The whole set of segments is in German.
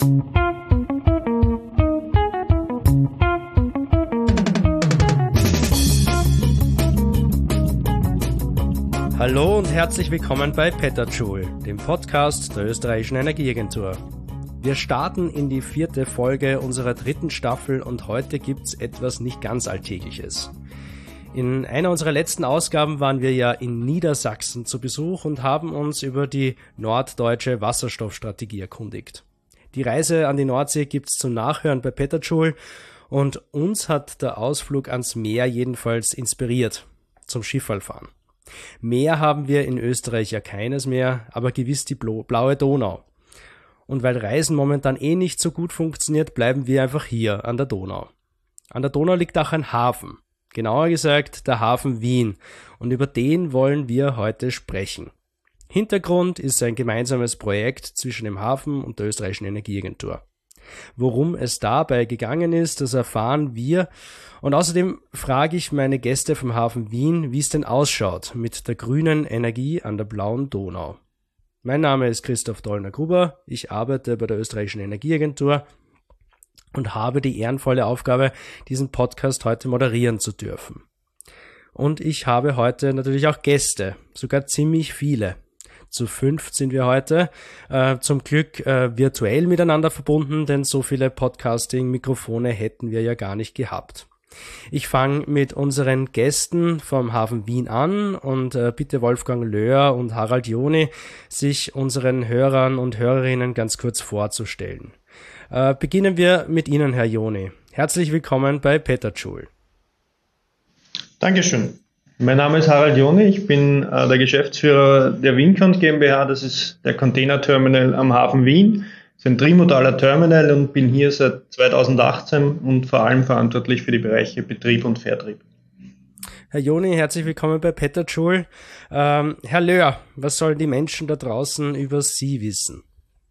Hallo und herzlich willkommen bei Petajoule, dem Podcast der Österreichischen Energieagentur. Wir starten in die 4. Folge unserer 3. Staffel und heute gibt's etwas nicht ganz Alltägliches. In einer unserer letzten Ausgaben waren wir ja in Niedersachsen zu Besuch und haben uns über die norddeutsche Wasserstoffstrategie erkundigt. Die Reise an die Nordsee gibt's zum Nachhören bei Petajoule und uns hat der Ausflug ans Meer jedenfalls inspiriert zum Schifferlfahren. Meer haben wir in Österreich ja keines mehr, aber gewiss die blaue Donau. Und weil Reisen momentan nicht so gut funktioniert, bleiben wir einfach hier an der Donau. An der Donau liegt auch ein Hafen, genauer gesagt der Hafen Wien, und über den wollen wir heute sprechen. Hintergrund ist ein gemeinsames Projekt zwischen dem Hafen und der Österreichischen Energieagentur. Worum es dabei gegangen ist, das erfahren wir. Und außerdem frage ich meine Gäste vom Hafen Wien, wie es denn ausschaut mit der grünen Energie an der blauen Donau. Mein Name ist Christoph Dollner-Gruber, ich arbeite bei der Österreichischen Energieagentur und habe die ehrenvolle Aufgabe, diesen Podcast heute moderieren zu dürfen. Und ich habe heute natürlich auch Gäste, sogar ziemlich viele. Zu 5 sind wir heute, zum Glück virtuell miteinander verbunden, denn so viele Podcasting-Mikrofone hätten wir ja gar nicht gehabt. Ich fange mit unseren Gästen vom Hafen Wien an und bitte Wolfgang Löhr und Harald Joni, sich unseren Hörern und Hörerinnen ganz kurz vorzustellen. Beginnen wir mit Ihnen, Herr Joni. Herzlich willkommen bei Petajoule. Dankeschön. Mein Name ist Harald Joni, ich bin der Geschäftsführer der Wincont GmbH, das ist der Containerterminal am Hafen Wien. Das ist ein trimodaler Terminal und bin hier seit 2018 und vor allem verantwortlich für die Bereiche Betrieb und Vertrieb. Herr Joni, herzlich willkommen bei Petajoule. Herr Löhr, was sollen die Menschen da draußen über Sie wissen?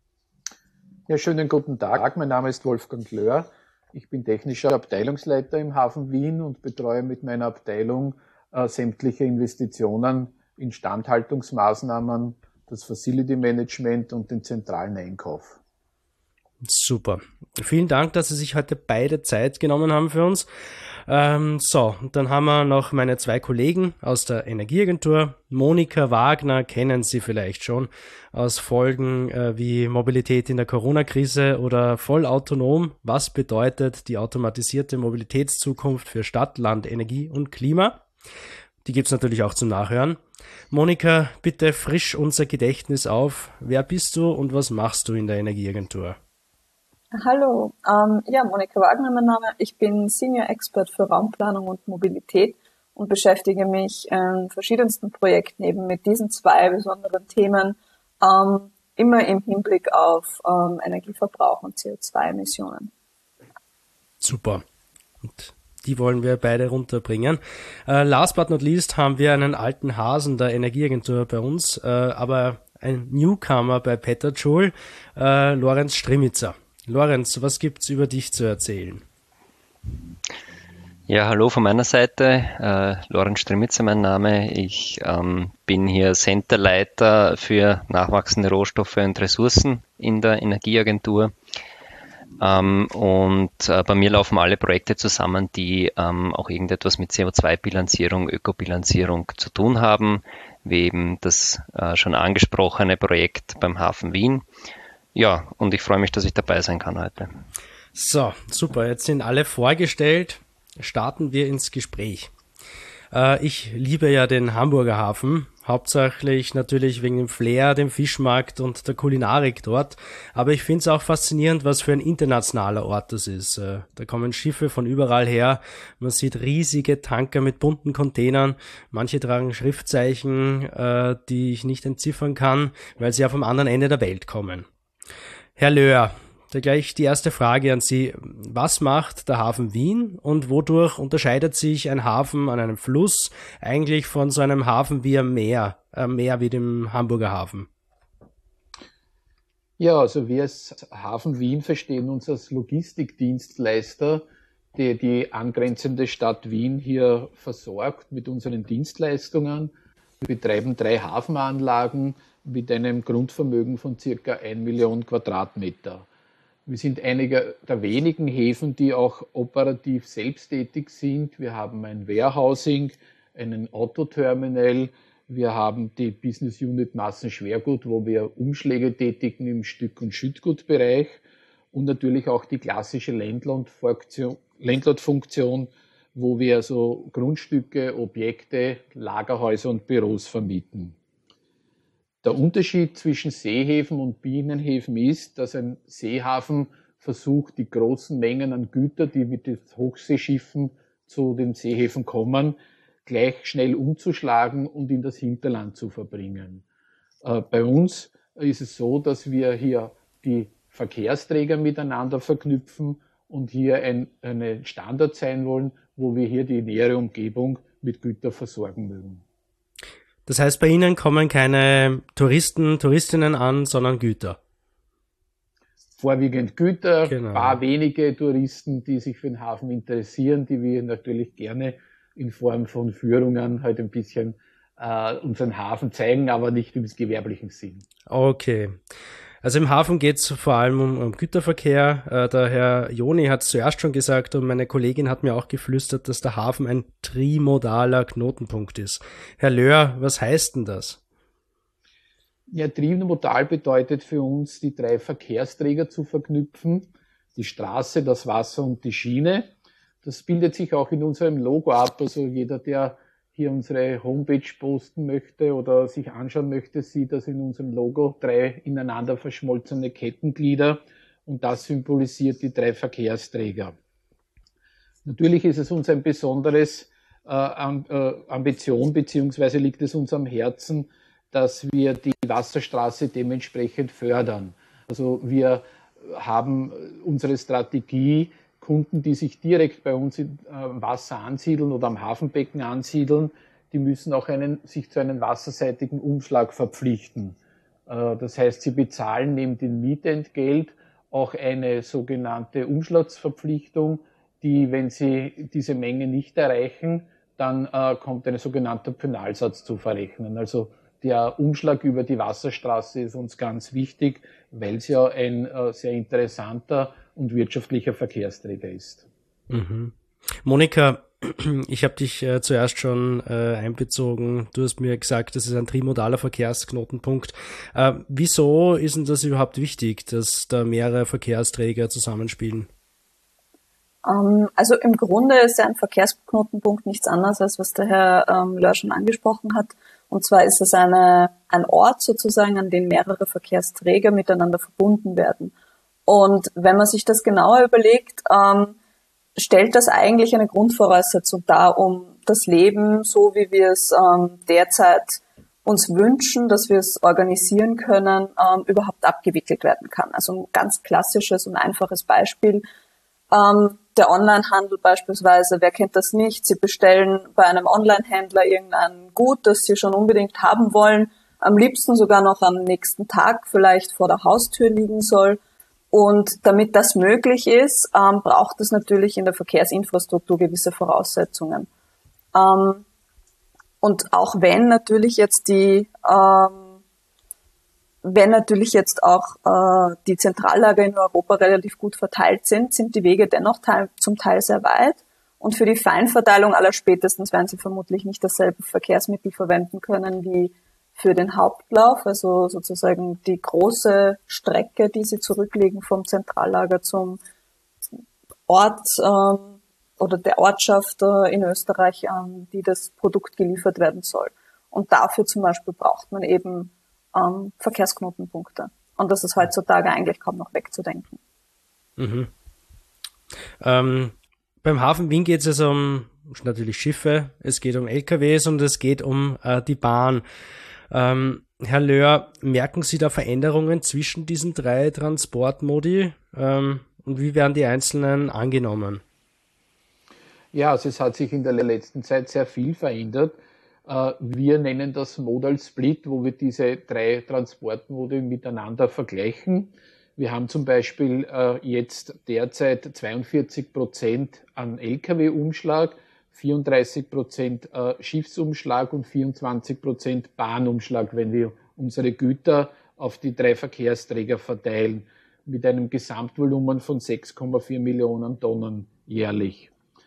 Ja, schönen guten Tag, mein Name ist Wolfgang Löhr. Ich bin technischer Abteilungsleiter im Hafen Wien und betreue mit meiner Abteilung sämtliche Investitionen, Instandhaltungsmaßnahmen, das Facility Management und den zentralen Einkauf. Super. Vielen Dank, dass Sie sich heute beide Zeit genommen haben für uns. So, dann haben wir noch meine 2 Kollegen aus der Energieagentur. Monika Wagner kennen Sie vielleicht schon aus Folgen wie Mobilität in der Corona-Krise oder Vollautonom. Was bedeutet die automatisierte Mobilitätszukunft für Stadt, Land, Energie und Klima? Die gibt's natürlich auch zum Nachhören. Monika, bitte frisch unser Gedächtnis auf. Wer bist du und was machst du in der Energieagentur? Hallo, Monika Wagner mein Name. Ich bin Senior Expert für Raumplanung und Mobilität und beschäftige mich in verschiedensten Projekten eben mit diesen 2 besonderen Themen, immer im Hinblick auf Energieverbrauch und CO2-Emissionen. Super. Und die wollen wir beide runterbringen. Last but not least haben wir einen alten Hasen der Energieagentur bei uns, aber ein Newcomer bei Petajoule, Lorenz Strimmitzer. Lorenz, was gibt's über dich zu erzählen? Ja, hallo von meiner Seite. Lorenz Strimmitzer mein Name. Ich bin hier Centerleiter für nachwachsende Rohstoffe und Ressourcen in der Energieagentur. Bei mir laufen alle Projekte zusammen, die auch irgendetwas mit CO2-Bilanzierung, Ökobilanzierung zu tun haben, wie eben das schon angesprochene Projekt beim Hafen Wien. Ja, und ich freue mich, dass ich dabei sein kann heute. So, super. Jetzt sind alle vorgestellt. Starten wir ins Gespräch. Ich liebe ja den Hamburger Hafen, hauptsächlich natürlich wegen dem Flair, dem Fischmarkt und der Kulinarik dort. Aber ich finde es auch faszinierend, was für ein internationaler Ort das ist. Da kommen Schiffe von überall her. Man sieht riesige Tanker mit bunten Containern. Manche tragen Schriftzeichen, die ich nicht entziffern kann, weil sie ja vom anderen Ende der Welt kommen. Herr Löhr, da gleich die erste Frage an Sie. Was macht der Hafen Wien und wodurch unterscheidet sich ein Hafen an einem Fluss eigentlich von so einem Hafen wie am Meer wie dem Hamburger Hafen? Ja, also wir als Hafen Wien verstehen uns als Logistikdienstleister, der die angrenzende Stadt Wien hier versorgt mit unseren Dienstleistungen. Wir betreiben 3 Hafenanlagen mit einem Grundvermögen von circa 1 Million Quadratmeter. Wir sind einige der wenigen Häfen, die auch operativ selbsttätig sind. Wir haben ein Warehousing, einen Autoterminal. Wir haben die Business Unit Massenschwergut, wo wir Umschläge tätigen im Stück- und Schüttgutbereich. Und natürlich auch die klassische Landlord-Funktion, wo wir so Grundstücke, Objekte, Lagerhäuser und Büros vermieten. Der Unterschied zwischen Seehäfen und Binnenhäfen ist, dass ein Seehafen versucht, die großen Mengen an Gütern, die mit den Hochseeschiffen zu den Seehäfen kommen, gleich schnell umzuschlagen und in das Hinterland zu verbringen. Bei uns ist es so, dass wir hier die Verkehrsträger miteinander verknüpfen und hier ein Standort sein wollen, wo wir hier die nähere Umgebung mit Gütern versorgen mögen. Das heißt, bei Ihnen kommen keine Touristen, Touristinnen an, sondern Güter. Vorwiegend Güter, Genau. Paar wenige Touristen, die sich für den Hafen interessieren, die wir natürlich gerne in Form von Führungen halt ein bisschen unseren Hafen zeigen, aber nicht im gewerblichen Sinn. Okay. Also im Hafen geht es vor allem um Güterverkehr. Der Herr Joni hat es zuerst schon gesagt und meine Kollegin hat mir auch geflüstert, dass der Hafen ein trimodaler Knotenpunkt ist. Herr Löhr, was heißt denn das? Ja, trimodal bedeutet für uns, die 3 Verkehrsträger zu verknüpfen. Die Straße, das Wasser und die Schiene. Das bildet sich auch in unserem Logo ab. Also jeder, der hier unsere Homepage posten möchte oder sich anschauen möchte, sieht das in unserem Logo 3 ineinander verschmolzene Kettenglieder und das symbolisiert die 3 Verkehrsträger. Natürlich ist es uns ein besonderes Ambition, beziehungsweise liegt es uns am Herzen, dass wir die Wasserstraße dementsprechend fördern. Also wir haben unsere Strategie, Kunden, die sich direkt bei uns im Wasser ansiedeln oder am Hafenbecken ansiedeln, die müssen auch sich zu einem wasserseitigen Umschlag verpflichten. Das heißt, sie bezahlen neben dem Mietentgelt auch eine sogenannte Umschlagsverpflichtung, die, wenn sie diese Menge nicht erreichen, dann kommt ein sogenannter Penalsatz zu verrechnen. Also der Umschlag über die Wasserstraße ist uns ganz wichtig, weil es ja ein sehr interessanter und wirtschaftlicher Verkehrsträger ist. Mhm. Monika, ich habe dich zuerst schon einbezogen. Du hast mir gesagt, das ist ein trimodaler Verkehrsknotenpunkt. Wieso ist denn das überhaupt wichtig, dass da mehrere Verkehrsträger zusammenspielen? Also im Grunde ist ja ein Verkehrsknotenpunkt nichts anderes, als was der Herr Löhr schon angesprochen hat. Und zwar ist es ein Ort sozusagen, an dem mehrere Verkehrsträger miteinander verbunden werden. Und wenn man sich das genauer überlegt, stellt das eigentlich eine Grundvoraussetzung dar, um das Leben, so wie wir es derzeit uns wünschen, dass wir es organisieren können, überhaupt abgewickelt werden kann. Also ein ganz klassisches und einfaches Beispiel. Der Onlinehandel beispielsweise, wer kennt das nicht? Sie bestellen bei einem Onlinehändler irgendein Gut, das Sie schon unbedingt haben wollen, am liebsten sogar noch am nächsten Tag vielleicht vor der Haustür liegen soll. Und damit das möglich ist, braucht es natürlich in der Verkehrsinfrastruktur gewisse Voraussetzungen. Und auch wenn natürlich jetzt auch die Zentrallager in Europa relativ gut verteilt sind, sind die Wege dennoch zum Teil sehr weit. Und für die Feinverteilung allerspätestens werden sie vermutlich nicht dasselbe Verkehrsmittel verwenden können wie für den Hauptlauf, also sozusagen die große Strecke, die sie zurücklegen vom Zentrallager zum Ort oder der Ortschaft in Österreich, die das Produkt geliefert werden soll. Und dafür zum Beispiel braucht man eben Verkehrsknotenpunkte. Und das ist heutzutage eigentlich kaum noch wegzudenken. Mhm. Beim Hafen Wien geht es also um natürlich Schiffe, es geht um LKWs und es geht um die Bahn. Herr Löhr, merken Sie da Veränderungen zwischen diesen 3 Transportmodi und wie werden die einzelnen angenommen? Ja, also es hat sich in der letzten Zeit sehr viel verändert. Wir nennen das Modal Split, wo wir diese 3 Transportmodi miteinander vergleichen. Wir haben zum Beispiel jetzt derzeit 42% an Lkw-Umschlag, 34% Schiffsumschlag und 24% Bahnumschlag, wenn wir unsere Güter auf die 3 Verkehrsträger verteilen. mit einem Gesamtvolumen von 6,4 Millionen Tonnen jährlich.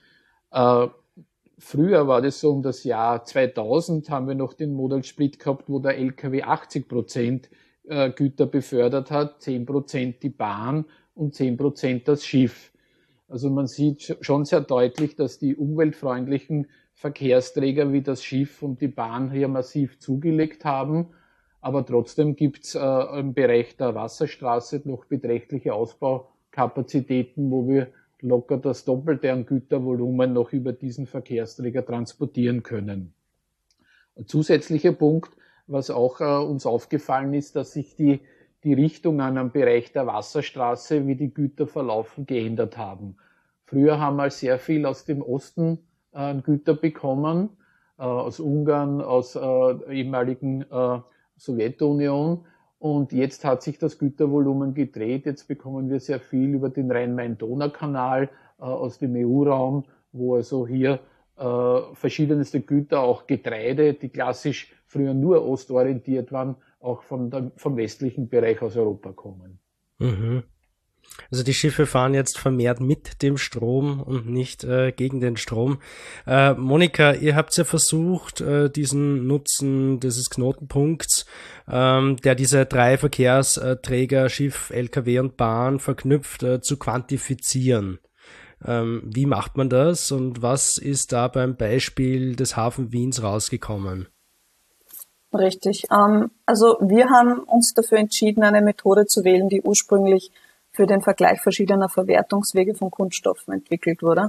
Früher war das so, um das Jahr 2000 haben wir noch den Modal Split gehabt, wo der LKW 80% Güter befördert hat, 10% die Bahn und 10% das Schiff. Also man sieht schon sehr deutlich, dass die umweltfreundlichen Verkehrsträger wie das Schiff und die Bahn hier massiv zugelegt haben. Aber trotzdem gibt es im Bereich der Wasserstraße noch beträchtliche Ausbaukapazitäten, wo wir locker das Doppelte an Gütervolumen noch über diesen Verkehrsträger transportieren können. Ein zusätzlicher Punkt, was auch uns aufgefallen ist, dass sich die Richtungen am Bereich der Wasserstraße, wie die Güter verlaufen, geändert haben. Früher haben wir sehr viel aus dem Osten Güter bekommen, aus Ungarn, aus ehemaligen Sowjetunion. Und jetzt hat sich das Gütervolumen gedreht. Jetzt bekommen wir sehr viel über den Rhein-Main-Donau-Kanal aus dem EU-Raum, wo also hier verschiedenste Güter, auch Getreide, die klassisch früher nur ostorientiert waren, auch vom westlichen Bereich aus Europa kommen. Mhm. Also die Schiffe fahren jetzt vermehrt mit dem Strom und nicht gegen den Strom. Monika, ihr habt ja versucht, diesen Nutzen dieses Knotenpunkts, der diese drei Verkehrsträger, Schiff, LKW und Bahn verknüpft, zu quantifizieren. Wie macht man das und was ist da beim Beispiel des Hafen Wiens rausgekommen? Richtig. Also wir haben uns dafür entschieden, eine Methode zu wählen, die ursprünglich für den Vergleich verschiedener Verwertungswege von Kunststoffen entwickelt wurde.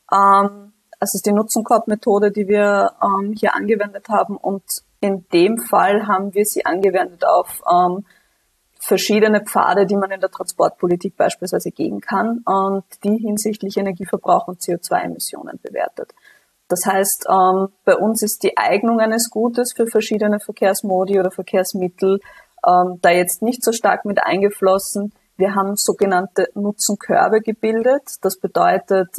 Es ist die Nutzenkorb-Methode, die wir hier angewendet haben, und in dem Fall haben wir sie angewendet auf verschiedene Pfade, die man in der Transportpolitik beispielsweise gehen kann und die hinsichtlich Energieverbrauch und CO2-Emissionen bewertet. Das heißt, bei uns ist die Eignung eines Gutes für verschiedene Verkehrsmodi oder Verkehrsmittel da jetzt nicht so stark mit eingeflossen. Wir haben sogenannte Nutzenkörbe gebildet. Das bedeutet,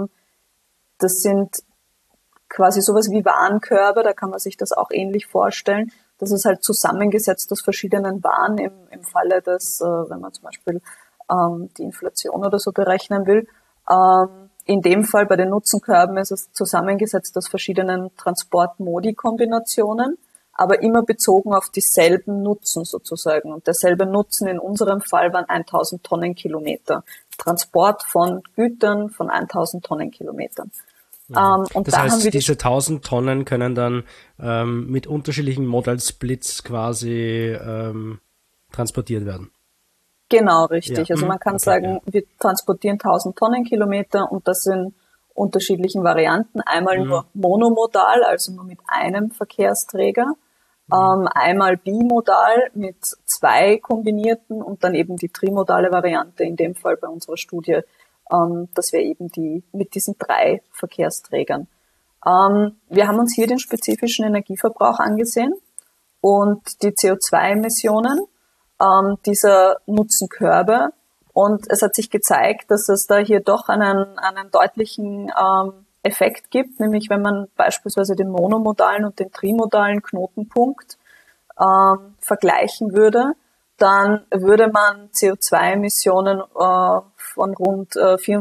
das sind quasi sowas wie Warenkörbe, da kann man sich das auch ähnlich vorstellen. Das ist halt zusammengesetzt aus verschiedenen Waren im Falle des, wenn man zum Beispiel die Inflation oder so berechnen will. In dem Fall bei den Nutzenkörben ist es zusammengesetzt aus verschiedenen Transportmodi-Kombinationen, aber immer bezogen auf dieselben Nutzen sozusagen. Und derselbe Nutzen in unserem Fall waren 1000 Tonnenkilometer. Transport von Gütern von 1000 Tonnenkilometern. Und das heißt, diese 1000 Tonnen können dann mit unterschiedlichen Modal Splits quasi transportiert werden. Genau, richtig. Ja. Also man kann sagen, wir transportieren 1000 Tonnenkilometer und das in unterschiedlichen Varianten. Einmal nur monomodal, also nur mit einem Verkehrsträger. Einmal bimodal mit 2 kombinierten und dann eben die trimodale Variante, in dem Fall bei unserer Studie, dass wir eben die mit diesen 3 Verkehrsträgern. Wir haben uns hier den spezifischen Energieverbrauch angesehen und die CO2-Emissionen dieser Nutzenkörbe. Und es hat sich gezeigt, dass es da hier doch einen deutlichen Effekt gibt, nämlich wenn man beispielsweise den monomodalen und den trimodalen Knotenpunkt vergleichen würde, dann würde man CO2-Emissionen von rund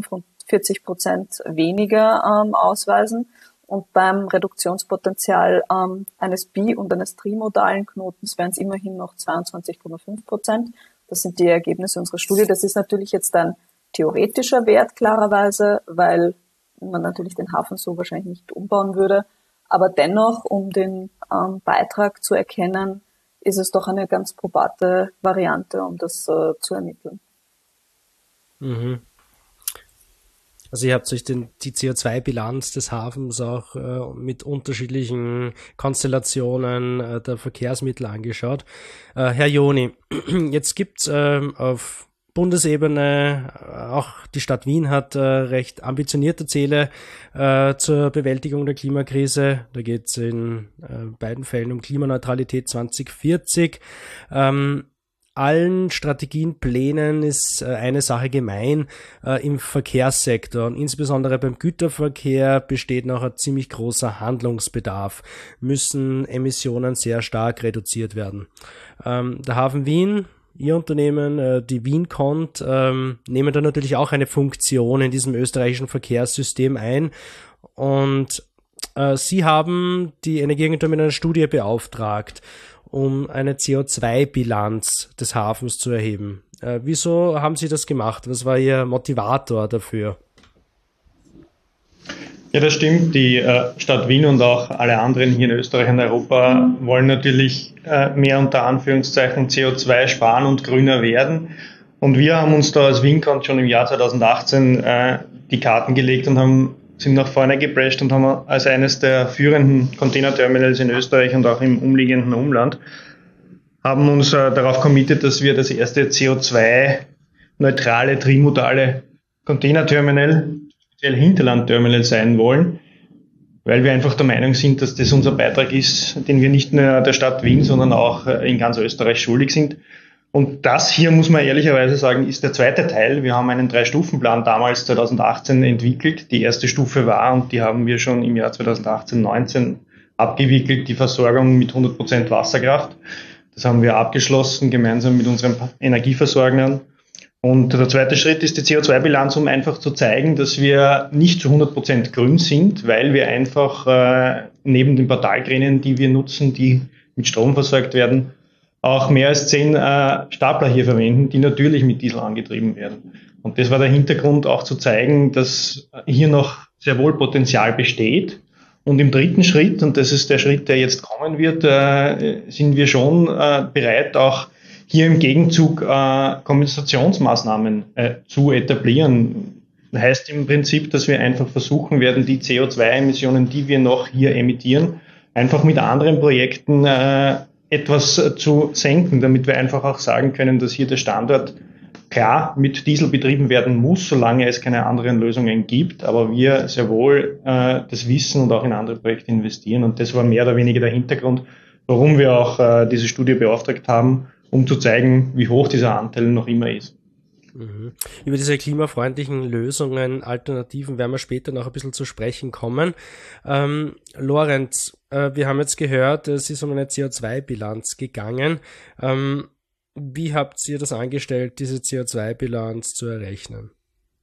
44% weniger ausweisen. Und beim Reduktionspotenzial eines bi- und eines trimodalen Knotens wären es immerhin noch 22,5%. Das sind die Ergebnisse unserer Studie. Das ist natürlich jetzt ein theoretischer Wert, klarerweise, weil man natürlich den Hafen so wahrscheinlich nicht umbauen würde. Aber dennoch, um den Beitrag zu erkennen, ist es doch eine ganz probate Variante, um das zu ermitteln. Mhm. Also ihr habt euch die CO2-Bilanz des Hafens auch mit unterschiedlichen Konstellationen der Verkehrsmittel angeschaut. Herr Joni, jetzt gibt's auf Bundesebene, auch die Stadt Wien hat recht ambitionierte Ziele zur Bewältigung der Klimakrise. Da geht's in beiden Fällen um Klimaneutralität 2040. Allen Strategien, Plänen ist eine Sache gemein im Verkehrssektor und insbesondere beim Güterverkehr besteht noch ein ziemlich großer Handlungsbedarf, müssen Emissionen sehr stark reduziert werden. Der Hafen Wien Ihr Unternehmen, die WienCont, nehmen da natürlich auch eine Funktion in diesem österreichischen Verkehrssystem ein. Und Sie haben die Energieagentur mit einer Studie beauftragt, um eine CO2-Bilanz des Hafens zu erheben. Wieso haben Sie das gemacht? Was war Ihr Motivator dafür? Ja, das stimmt. Die Stadt Wien und auch alle anderen hier in Österreich und Europa wollen natürlich mehr unter Anführungszeichen CO2 sparen und grüner werden. Und wir haben uns da als WienCont schon im Jahr 2018 die Karten gelegt und sind nach vorne geprescht und haben als eines der führenden Containerterminals in Österreich und auch im umliegenden Umland haben uns darauf committed, dass wir das erste CO2-neutrale, trimodale Containerterminal, speziell Hinterlandterminal sein wollen, weil wir einfach der Meinung sind, dass das unser Beitrag ist, den wir nicht nur der Stadt Wien, sondern auch in ganz Österreich schuldig sind. Und das hier, muss man ehrlicherweise sagen, ist der zweite Teil. Wir haben einen 3-Stufen-Plan damals 2018 entwickelt. Die erste Stufe war, und die haben wir schon im Jahr 2018-19 abgewickelt, die Versorgung mit 100% Wasserkraft. Das haben wir abgeschlossen, gemeinsam mit unseren Energieversorgern. Und der zweite Schritt ist die CO2-Bilanz, um einfach zu zeigen, dass wir nicht zu 100% grün sind, weil wir einfach neben den Portalkränen, die wir nutzen, die mit Strom versorgt werden, auch mehr als 10 Stapler hier verwenden, die natürlich mit Diesel angetrieben werden. Und das war der Hintergrund, auch zu zeigen, dass hier noch sehr wohl Potenzial besteht. Und im dritten Schritt, und das ist der Schritt, der jetzt kommen wird, sind wir schon bereit, auch hier im Gegenzug Kompensationsmaßnahmen zu etablieren. Das heißt im Prinzip, dass wir einfach versuchen werden, die CO2-Emissionen, die wir noch hier emittieren, einfach mit anderen Projekten etwas zu senken, damit wir einfach auch sagen können, dass hier der Standort klar mit Diesel betrieben werden muss, solange es keine anderen Lösungen gibt, aber wir sehr wohl das Wissen und auch in andere Projekte investieren. Und das war mehr oder weniger der Hintergrund, warum wir auch diese Studie beauftragt haben, um zu zeigen, wie hoch dieser Anteil noch immer ist. Mhm. Über diese klimafreundlichen Lösungen, Alternativen werden wir später noch ein bisschen zu sprechen kommen. Lorenz, wir haben jetzt gehört, es ist um eine CO2-Bilanz gegangen. Wie habt ihr das angestellt, diese CO2-Bilanz zu errechnen?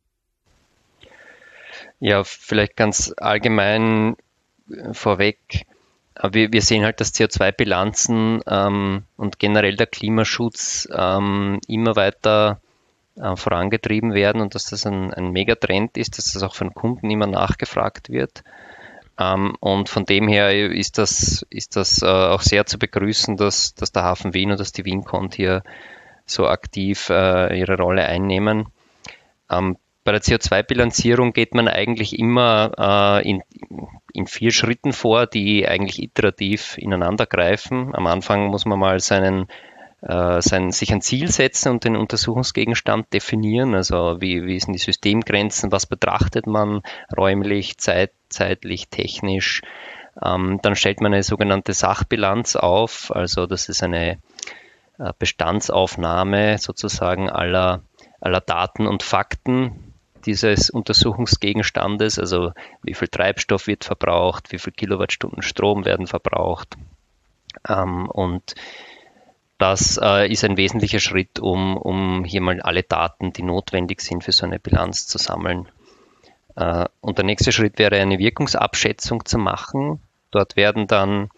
Ja, vielleicht ganz allgemein vorweg. Wir sehen halt, dass CO2-Bilanzen und generell der Klimaschutz immer weiter vorangetrieben werden und dass das ein Megatrend ist, dass das auch von Kunden immer nachgefragt wird. Und von dem her ist das auch sehr zu begrüßen, dass der Hafen Wien und dass die WienCont hier so aktiv ihre Rolle einnehmen. Bei der CO2-Bilanzierung geht man eigentlich immer in 4 Schritten vor, die eigentlich iterativ ineinander greifen. Am Anfang muss man mal sich ein Ziel setzen und den Untersuchungsgegenstand definieren. Also wie sind die Systemgrenzen, was betrachtet man räumlich, zeitlich, technisch. Dann stellt man eine sogenannte Sachbilanz auf. Also das ist eine Bestandsaufnahme sozusagen aller Daten und Fakten dieses Untersuchungsgegenstandes, also wie viel Treibstoff wird verbraucht, wie viel Kilowattstunden Strom werden verbraucht. Und das ist ein wesentlicher Schritt, um hier mal alle Daten, die notwendig sind für so eine Bilanz, zu sammeln. Und der nächste Schritt wäre, eine Wirkungsabschätzung zu machen. Dort werden dann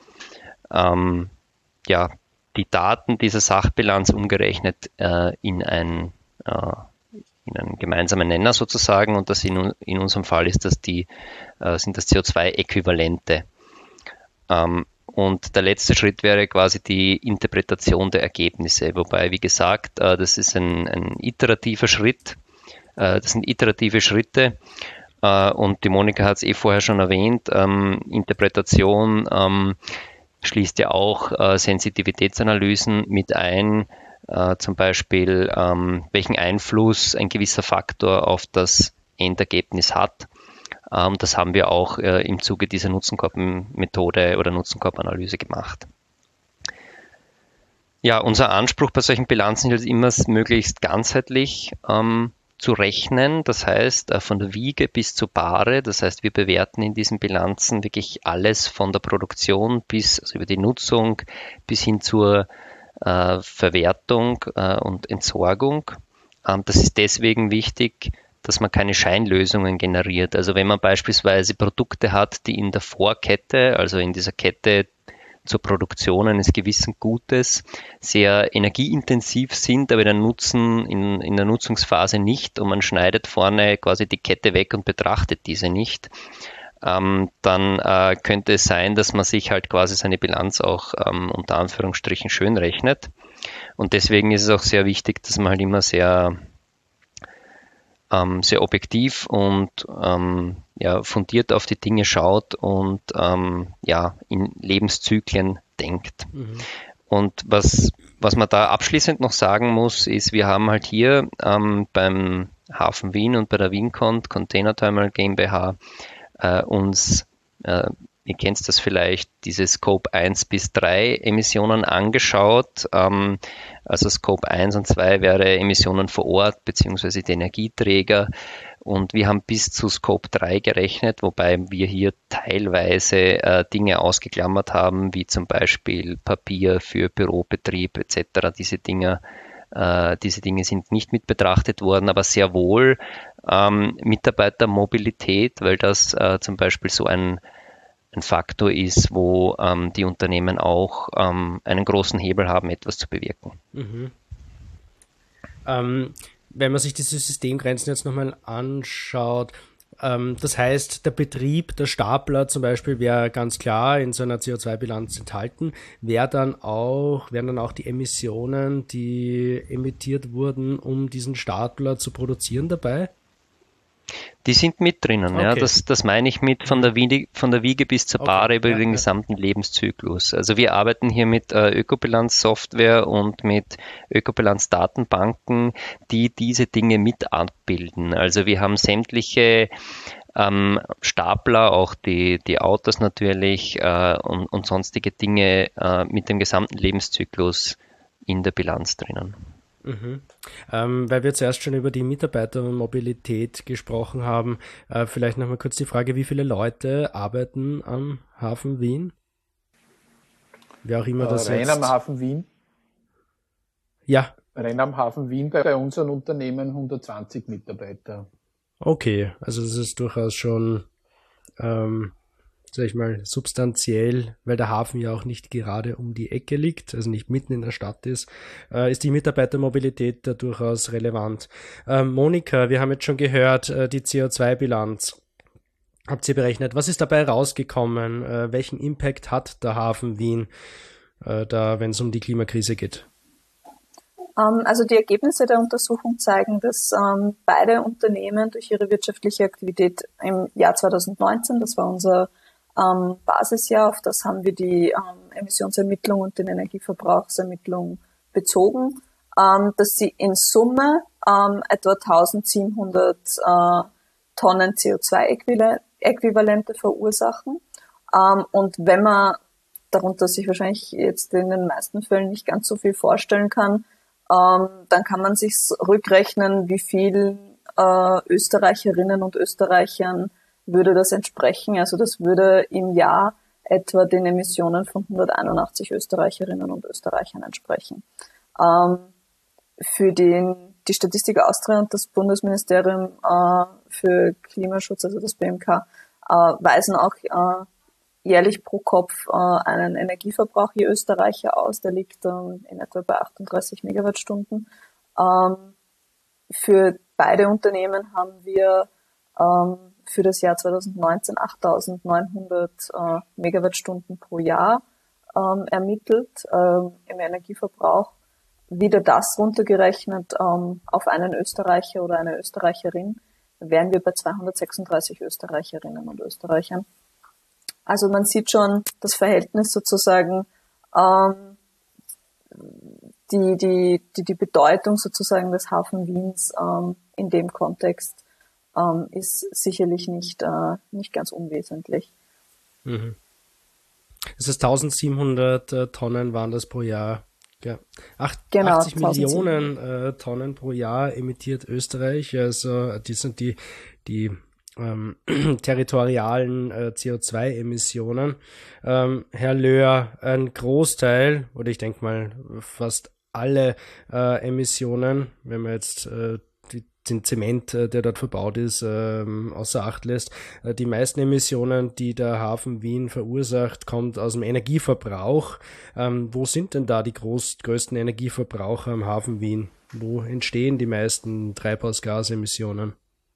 die Daten dieser Sachbilanz umgerechnet in einen gemeinsamen Nenner sozusagen, und das in unserem Fall sind das CO2-Äquivalente. Und der letzte Schritt wäre quasi die Interpretation der Ergebnisse, wobei, wie gesagt, das ist ein iterativer Schritt. Das sind iterative Schritte, und die Monika hat es vorher schon erwähnt, Interpretation schließt ja auch Sensitivitätsanalysen mit ein, zum Beispiel welchen Einfluss ein gewisser Faktor auf das Endergebnis hat. Das haben wir auch im Zuge dieser Nutzenkorb-Methode oder Nutzenkorb-Analyse gemacht. Ja, unser Anspruch bei solchen Bilanzen ist immer, möglichst ganzheitlich zu rechnen. Das heißt, von der Wiege bis zur Bahre. Das heißt, wir bewerten in diesen Bilanzen wirklich alles von der Produktion also über die Nutzung bis hin zur Verwertung und Entsorgung. Das ist deswegen wichtig, dass man keine Scheinlösungen generiert. Also wenn man beispielsweise Produkte hat, die in der Vorkette, also in dieser Kette zur Produktion eines gewissen Gutes, sehr energieintensiv sind, aber in der Nutzungsphase nicht, und man schneidet vorne quasi die Kette weg und betrachtet diese nicht, dann könnte es sein, dass man sich halt quasi seine Bilanz auch unter Anführungsstrichen schön rechnet. Und deswegen ist es auch sehr wichtig, dass man halt immer sehr objektiv und fundiert auf die Dinge schaut und in Lebenszyklen denkt. Mhm. Und was man da abschließend noch sagen muss, ist, wir haben halt hier beim Hafen Wien und bei der Wincont Container Terminal GmbH uns, ihr kennt das vielleicht, diese Scope 1 bis 3 Emissionen angeschaut. Also Scope 1 und 2 wäre Emissionen vor Ort beziehungsweise die Energieträger. Und wir haben bis zu Scope 3 gerechnet, wobei wir hier teilweise Dinge ausgeklammert haben, wie zum Beispiel Papier für Bürobetrieb etc. Diese Dinge sind nicht mit betrachtet worden, aber sehr wohl Mitarbeitermobilität, weil das zum Beispiel so ein Faktor ist, wo die Unternehmen auch einen großen Hebel haben, etwas zu bewirken. Mhm. Wenn man sich diese Systemgrenzen jetzt nochmal anschaut, das heißt, der Betrieb, der Stapler zum Beispiel wäre ganz klar in so einer CO2-Bilanz enthalten, wären dann auch die Emissionen, die emittiert wurden, um diesen Stapler zu produzieren, dabei? Die sind mit drinnen, okay. Ja. Das meine ich mit von der Wiege bis zur Bahre über den gesamten Lebenszyklus. Also wir arbeiten hier mit Ökobilanzsoftware und mit Ökobilanzdatenbanken, die diese Dinge mit abbilden. Also wir haben sämtliche Stapler, auch die Autos natürlich und sonstige Dinge mit dem gesamten Lebenszyklus in der Bilanz drinnen. Mhm. Weil wir zuerst schon über die Mitarbeitermobilität gesprochen haben, vielleicht nochmal kurz die Frage, wie viele Leute arbeiten am Hafen Wien? Wer auch immer das rein jetzt... am Hafen Wien? Ja. Rein am Hafen Wien bei unseren Unternehmen 120 Mitarbeiter. Okay, also das ist durchaus schon, sag ich mal, substanziell, weil der Hafen ja auch nicht gerade um die Ecke liegt, also nicht mitten in der Stadt ist die Mitarbeitermobilität da durchaus relevant. Monika, wir haben jetzt schon gehört, die CO2-Bilanz habt ihr berechnet. Was ist dabei rausgekommen? Welchen Impact hat der Hafen Wien, wenn es um die Klimakrise geht? Also die Ergebnisse der Untersuchung zeigen, dass beide Unternehmen durch ihre wirtschaftliche Aktivität im Jahr 2019, das war unser Basisjahr, auf das haben wir die Emissionsermittlung und den Energieverbrauchsermittlung bezogen, dass sie in Summe etwa 1700 Tonnen CO2-Äquivalente verursachen. Und wenn man darunter sich wahrscheinlich jetzt in den meisten Fällen nicht ganz so viel vorstellen kann, dann kann man sich rückrechnen, wie viel Österreicherinnen und Österreichern würde das entsprechen. Also das würde im Jahr etwa den Emissionen von 181 Österreicherinnen und Österreichern entsprechen. Für die Statistik Austria und das Bundesministerium für Klimaschutz, also das BMK, weisen auch jährlich pro Kopf einen Energieverbrauch je Österreicher aus. Der liegt in etwa bei 38 Megawattstunden. Für beide Unternehmen haben wir für das Jahr 2019 8.900 Megawattstunden pro Jahr ermittelt im Energieverbrauch. Wieder das runtergerechnet auf einen Österreicher oder eine Österreicherin, wären wir bei 236 Österreicherinnen und Österreichern. Also man sieht schon das Verhältnis sozusagen, die Bedeutung sozusagen des Hafen Wiens in dem Kontext ist sicherlich nicht ganz unwesentlich. Mhm. Das heißt 1700 Tonnen waren das pro Jahr. Ja. 80 Millionen Tonnen pro Jahr emittiert Österreich. Also die sind die territorialen CO2-Emissionen. Herr Löhr, ein Großteil, oder ich denke mal fast alle Emissionen, wenn man jetzt den Zement, der dort verbaut ist, außer Acht lässt. Die meisten Emissionen, die der Hafen Wien verursacht, kommt aus dem Energieverbrauch. Wo sind denn da die größten Energieverbraucher am Hafen Wien? Wo entstehen die meisten Treibhausgasemissionen?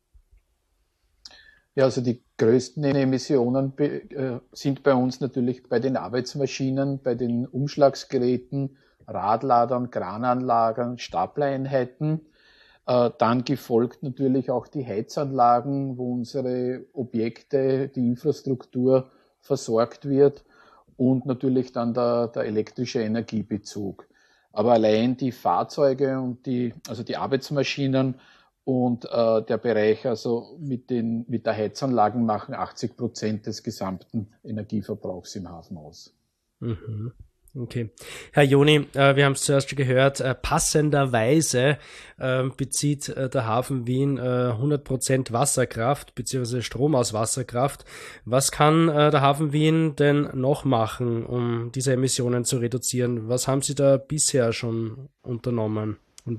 Ja, also die größten Emissionen sind bei uns natürlich bei den Arbeitsmaschinen, bei den Umschlagsgeräten, Radladern, Krananlagen, Staplereinheiten. Dann gefolgt natürlich auch die Heizanlagen, wo unsere Objekte, die Infrastruktur versorgt wird und natürlich dann der elektrische Energiebezug. Aber allein die Fahrzeuge und die Arbeitsmaschinen und der Bereich also mit der Heizanlagen machen 80% des gesamten Energieverbrauchs im Hafen aus. Mhm. Okay. Herr Joni, wir haben es zuerst schon gehört, passenderweise bezieht der Hafen Wien 100% Wasserkraft bzw. Strom aus Wasserkraft. Was kann der Hafen Wien denn noch machen, um diese Emissionen zu reduzieren? Was haben Sie da bisher schon unternommen?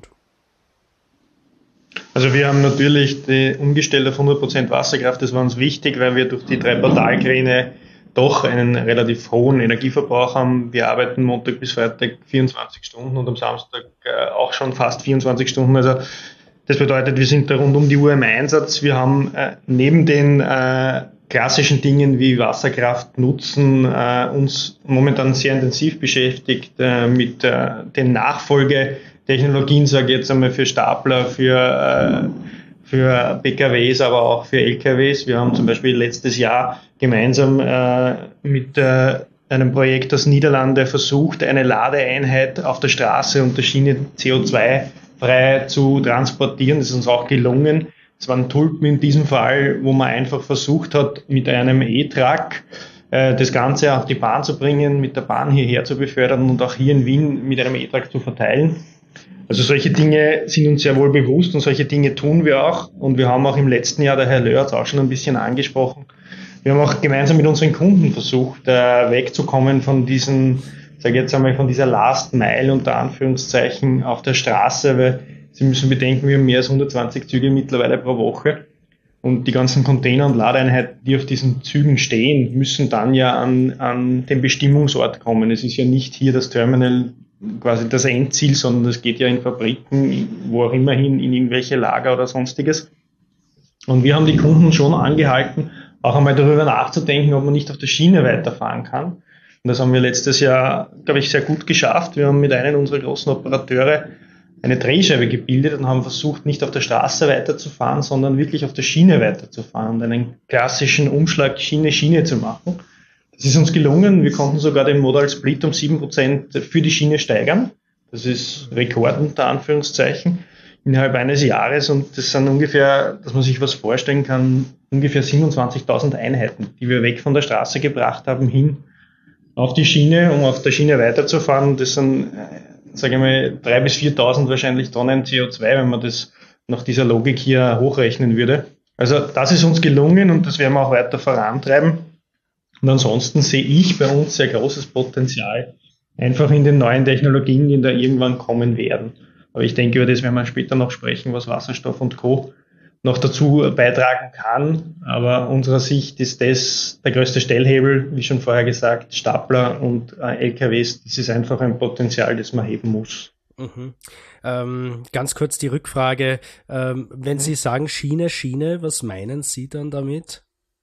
Also wir haben natürlich umgestellt auf 100% Wasserkraft. Das war uns wichtig, weil wir durch die 3 Portalkräne doch einen relativ hohen Energieverbrauch haben. Wir arbeiten Montag bis Freitag 24 Stunden und am Samstag auch schon fast 24 Stunden. Also das bedeutet, wir sind da rund um die Uhr im Einsatz. Wir haben neben den klassischen Dingen wie Wasserkraft nutzen uns momentan sehr intensiv beschäftigt mit den Nachfolgetechnologien, sage ich jetzt einmal, für Stapler, für PKWs, aber auch für LKWs. Wir haben zum Beispiel letztes Jahr gemeinsam mit einem Projekt aus Niederlande versucht, eine Ladeeinheit auf der Straße und der Schiene CO2-frei zu transportieren. Das ist uns auch gelungen. Es waren Tulpen in diesem Fall, wo man einfach versucht hat, mit einem E-Truck das Ganze auf die Bahn zu bringen, mit der Bahn hierher zu befördern und auch hier in Wien mit einem E-Truck zu verteilen. Also solche Dinge sind uns sehr wohl bewusst und solche Dinge tun wir auch. Und wir haben auch im letzten Jahr, der Herr Löhr hat es auch schon ein bisschen angesprochen, wir haben auch gemeinsam mit unseren Kunden versucht, wegzukommen von diesen, sage ich jetzt einmal, von dieser Last Mile unter Anführungszeichen auf der Straße, weil Sie müssen bedenken, wir haben mehr als 120 Züge mittlerweile pro Woche. Und die ganzen Container und Ladeeinheiten, die auf diesen Zügen stehen, müssen dann ja an den Bestimmungsort kommen. Es ist ja nicht hier das Terminal quasi das Endziel, sondern es geht ja in Fabriken, wo auch immer hin, in irgendwelche Lager oder sonstiges. Und wir haben die Kunden schon angehalten, auch einmal darüber nachzudenken, ob man nicht auf der Schiene weiterfahren kann. Und das haben wir letztes Jahr, glaube ich, sehr gut geschafft. Wir haben mit einem unserer großen Operateure eine Drehscheibe gebildet und haben versucht, nicht auf der Straße weiterzufahren, sondern wirklich auf der Schiene weiterzufahren und einen klassischen Umschlag Schiene zu machen. Das ist uns gelungen. Wir konnten sogar den Modal Split um 7% für die Schiene steigern. Das ist Rekord unter Anführungszeichen innerhalb eines Jahres und das sind ungefähr, dass man sich was vorstellen kann, ungefähr 27.000 Einheiten, die wir weg von der Straße gebracht haben, hin auf die Schiene, um auf der Schiene weiterzufahren. Das sind, sage ich mal, 3.000 bis 4.000 wahrscheinlich Tonnen CO2, wenn man das nach dieser Logik hier hochrechnen würde. Also das ist uns gelungen und das werden wir auch weiter vorantreiben. Und ansonsten sehe ich bei uns sehr großes Potenzial einfach in den neuen Technologien, die da irgendwann kommen werden. Aber ich denke, über das werden wir später noch sprechen, was Wasserstoff und Co. noch dazu beitragen kann. Aber unserer Sicht ist das der größte Stellhebel, wie schon vorher gesagt, Stapler und LKWs. Das ist einfach ein Potenzial, das man heben muss. Mhm. Ganz kurz die Rückfrage. Wenn Sie sagen Schiene, was meinen Sie dann damit?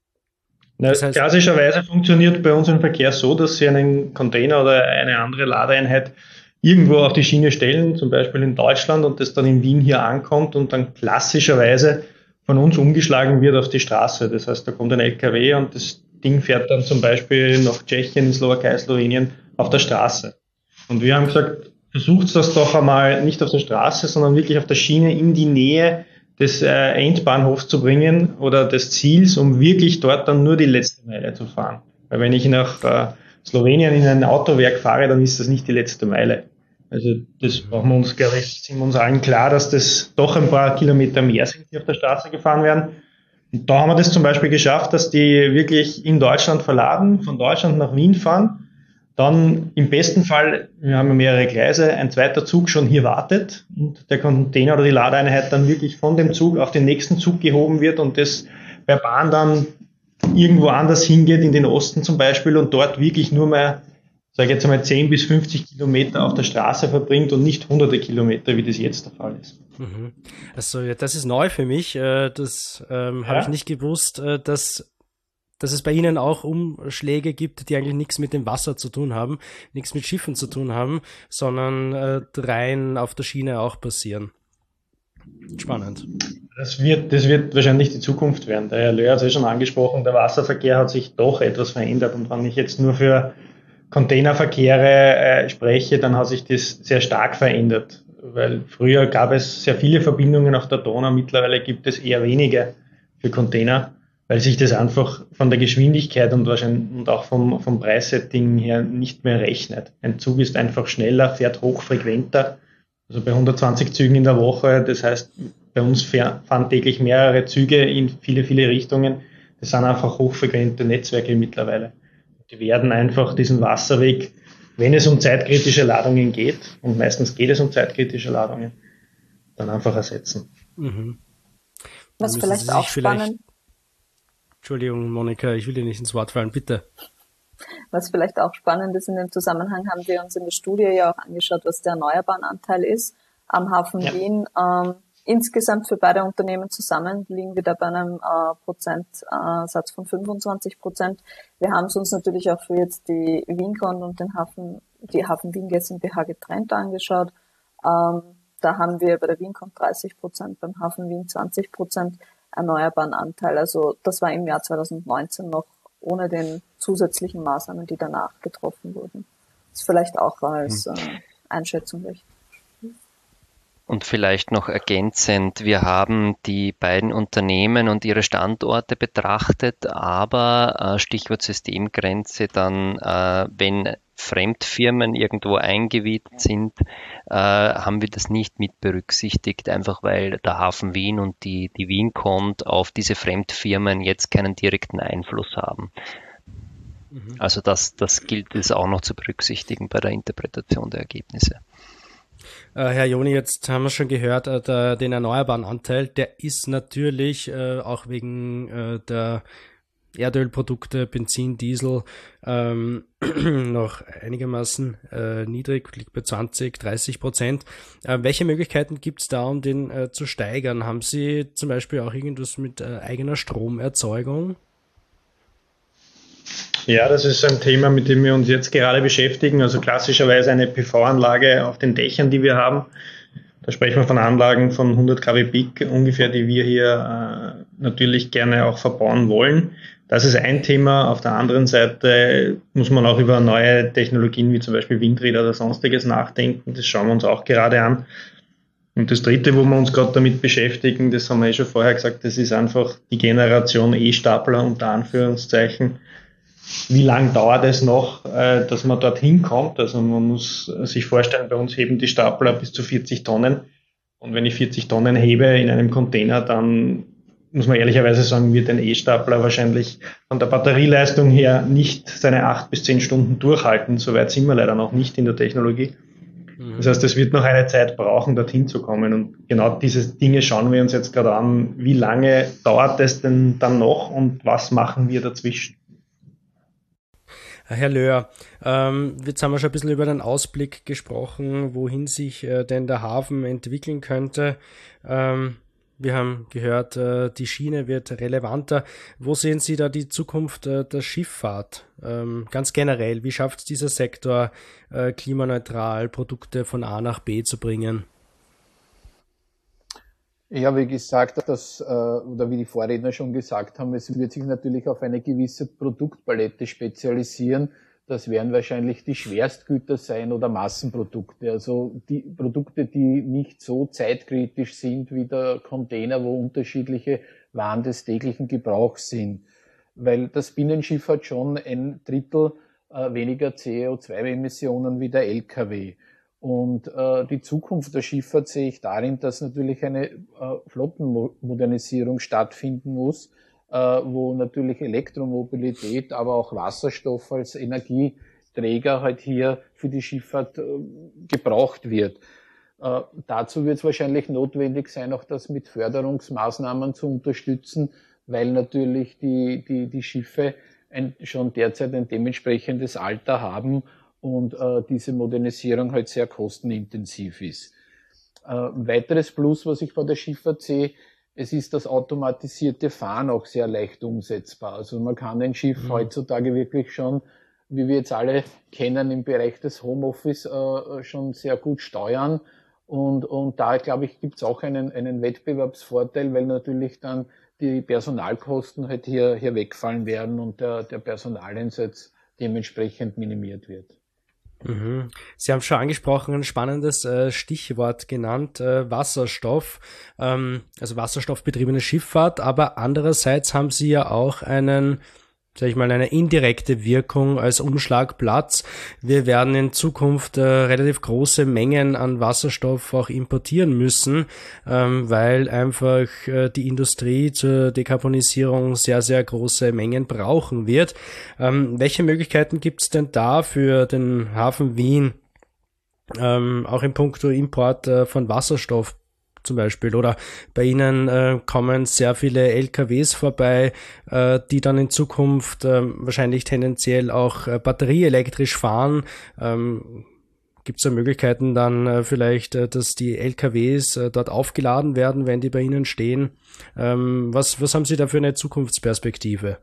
Das heißt, klassischerweise funktioniert bei uns im Verkehr so, dass Sie einen Container oder eine andere Ladeeinheit irgendwo auf die Schiene stellen, zum Beispiel in Deutschland, und das dann in Wien hier ankommt und dann klassischerweise von uns umgeschlagen wird auf die Straße. Das heißt, da kommt ein LKW und das Ding fährt dann zum Beispiel nach Tschechien, Slowakei, Slowenien auf der Straße. Und wir haben gesagt, versucht das doch einmal nicht auf der Straße, sondern wirklich auf der Schiene in die Nähe des Endbahnhofs zu bringen oder des Ziels, um wirklich dort dann nur die letzte Meile zu fahren. Weil wenn ich nach Slowenien in ein Autowerk fahre, dann ist das nicht die letzte Meile. Also das brauchen wir uns, glaube ich, sind wir uns allen klar, dass das doch ein paar Kilometer mehr sind, die auf der Straße gefahren werden. Und da haben wir das zum Beispiel geschafft, dass die wirklich in Deutschland verladen, von Deutschland nach Wien fahren. Dann im besten Fall, wir haben mehrere Gleise, ein zweiter Zug schon hier wartet und der Container oder die Ladeeinheit dann wirklich von dem Zug auf den nächsten Zug gehoben wird und das per Bahn dann irgendwo anders hingeht, in den Osten zum Beispiel, und dort wirklich nur mehr, sage ich jetzt einmal, 10 bis 50 Kilometer auf der Straße verbringt und nicht hunderte Kilometer, wie das jetzt der Fall ist. Also ja, das ist neu für mich. Das habe ich nicht gewusst, dass es bei Ihnen auch Umschläge gibt, die eigentlich nichts mit dem Wasser zu tun haben, nichts mit Schiffen zu tun haben, sondern rein auf der Schiene auch passieren. Spannend. Das wird wahrscheinlich die Zukunft werden. Der Herr Löhr hat es ja schon angesprochen, der Wasserverkehr hat sich doch etwas verändert. Und wenn ich jetzt nur für Containerverkehre spreche, dann hat sich das sehr stark verändert. Weil früher gab es sehr viele Verbindungen auf der Donau, mittlerweile gibt es eher wenige für Container, weil sich das einfach von der Geschwindigkeit und wahrscheinlich und auch vom Preissetting her nicht mehr rechnet. Ein Zug ist einfach schneller, fährt hochfrequenter, also bei 120 Zügen in der Woche. Das heißt, bei uns fahren täglich mehrere Züge in viele, viele Richtungen. Das sind einfach hochfrequente Netzwerke mittlerweile. Die werden einfach diesen Wasserweg, wenn es um zeitkritische Ladungen geht, und meistens geht es um zeitkritische Ladungen, dann einfach ersetzen. Mhm. Was vielleicht auch spannend... Entschuldigung, Monika, ich will dir nicht ins Wort fallen, bitte. Was vielleicht auch spannend ist in dem Zusammenhang, haben wir uns in der Studie ja auch angeschaut, was der erneuerbaren Anteil ist am Hafen Wien. Insgesamt für beide Unternehmen zusammen liegen wir da bei einem Prozentsatz von 25%. Wir haben es uns natürlich auch für jetzt die Wincon und die Hafen Wien GmbH getrennt angeschaut. Da haben wir bei der Wincon 30%, beim Hafen Wien 20% erneuerbaren Anteil. Also das war im Jahr 2019 noch ohne den zusätzlichen Maßnahmen, die danach getroffen wurden. Das ist vielleicht auch als Einschätzung wichtig. Und vielleicht noch ergänzend, wir haben die beiden Unternehmen und ihre Standorte betrachtet, aber Stichwort Systemgrenze dann, wenn Fremdfirmen irgendwo eingewiesen sind, haben wir das nicht mit berücksichtigt, einfach weil der Hafen Wien und die Wincon auf diese Fremdfirmen jetzt keinen direkten Einfluss haben. Also das gilt es auch noch zu berücksichtigen bei der Interpretation der Ergebnisse. Herr Joni, jetzt haben wir schon gehört, den erneuerbaren Anteil, der ist natürlich auch wegen der Erdölprodukte, Benzin, Diesel noch einigermaßen niedrig, liegt bei 20-30%. Welche Möglichkeiten gibt es da, um den zu steigern? Haben Sie zum Beispiel auch irgendwas mit eigener Stromerzeugung? Ja, das ist ein Thema, mit dem wir uns jetzt gerade beschäftigen. Also klassischerweise eine PV-Anlage auf den Dächern, die wir haben. Da sprechen wir von Anlagen von 100 kW Peak ungefähr, die wir hier natürlich gerne auch verbauen wollen. Das ist ein Thema. Auf der anderen Seite muss man auch über neue Technologien wie zum Beispiel Windräder oder sonstiges nachdenken. Das schauen wir uns auch gerade an. Und das Dritte, wo wir uns gerade damit beschäftigen, das haben wir schon vorher gesagt, das ist einfach die Generation E-Stapler unter Anführungszeichen. Wie lang dauert es noch, dass man dorthin kommt? Also man muss sich vorstellen, bei uns heben die Stapler bis zu 40 Tonnen. Und wenn ich 40 Tonnen hebe in einem Container, dann muss man ehrlicherweise sagen, wird ein E-Stapler wahrscheinlich von der Batterieleistung her nicht seine 8 bis 10 Stunden durchhalten. Soweit sind wir leider noch nicht in der Technologie. Das heißt, es wird noch eine Zeit brauchen, dorthin zu kommen. Und genau diese Dinge schauen wir uns jetzt gerade an. Wie lange dauert es denn dann noch und was machen wir dazwischen? Herr Löhr, jetzt haben wir schon ein bisschen über den Ausblick gesprochen, wohin sich denn der Hafen entwickeln könnte. Wir haben gehört, die Schiene wird relevanter. Wo sehen Sie da die Zukunft der Schifffahrt? Ganz generell, wie schafft es dieser Sektor, klimaneutral Produkte von A nach B zu bringen? Ja, wie gesagt, oder wie die Vorredner schon gesagt haben, es wird sich natürlich auf eine gewisse Produktpalette spezialisieren. Das werden wahrscheinlich die Schwerstgüter sein oder Massenprodukte. Also die Produkte, die nicht so zeitkritisch sind wie der Container, wo unterschiedliche Waren des täglichen Gebrauchs sind. Weil das Binnenschiff hat schon 1/3 weniger CO2-Emissionen wie der LKW. Und die Zukunft der Schifffahrt sehe ich darin, dass natürlich eine Flottenmodernisierung stattfinden muss, wo natürlich Elektromobilität, aber auch Wasserstoff als Energieträger halt hier für die Schifffahrt gebraucht wird. Dazu wird es wahrscheinlich notwendig sein, auch das mit Förderungsmaßnahmen zu unterstützen, weil natürlich die Schiffe schon derzeit ein dementsprechendes Alter haben und diese Modernisierung halt sehr kostenintensiv ist. Ein weiteres Plus, was ich bei der Schifffahrt sehe, es ist das automatisierte Fahren auch sehr leicht umsetzbar. Also man kann ein Schiff heutzutage wirklich schon, wie wir jetzt alle kennen, im Bereich des Homeoffice schon sehr gut steuern. Und da, glaube ich, gibt es auch einen Wettbewerbsvorteil, weil natürlich dann die Personalkosten halt hier wegfallen werden und der Personaleinsatz dementsprechend minimiert wird. Sie haben schon angesprochen, ein spannendes Stichwort genannt, Wasserstoff, also wasserstoffbetriebene Schifffahrt, aber andererseits haben Sie ja auch eine indirekte Wirkung als Umschlagplatz. Wir werden in Zukunft relativ große Mengen an Wasserstoff auch importieren müssen, weil einfach die Industrie zur Dekarbonisierung sehr, sehr große Mengen brauchen wird. Welche Möglichkeiten gibt es denn da für den Hafen Wien, auch in puncto Import von Wasserstoff zum Beispiel? Oder bei Ihnen kommen sehr viele LKWs vorbei, die dann in Zukunft wahrscheinlich tendenziell auch batterieelektrisch fahren. Gibt es da Möglichkeiten dann vielleicht, dass die LKWs dort aufgeladen werden, wenn die bei Ihnen stehen? Was haben Sie da für eine Zukunftsperspektive?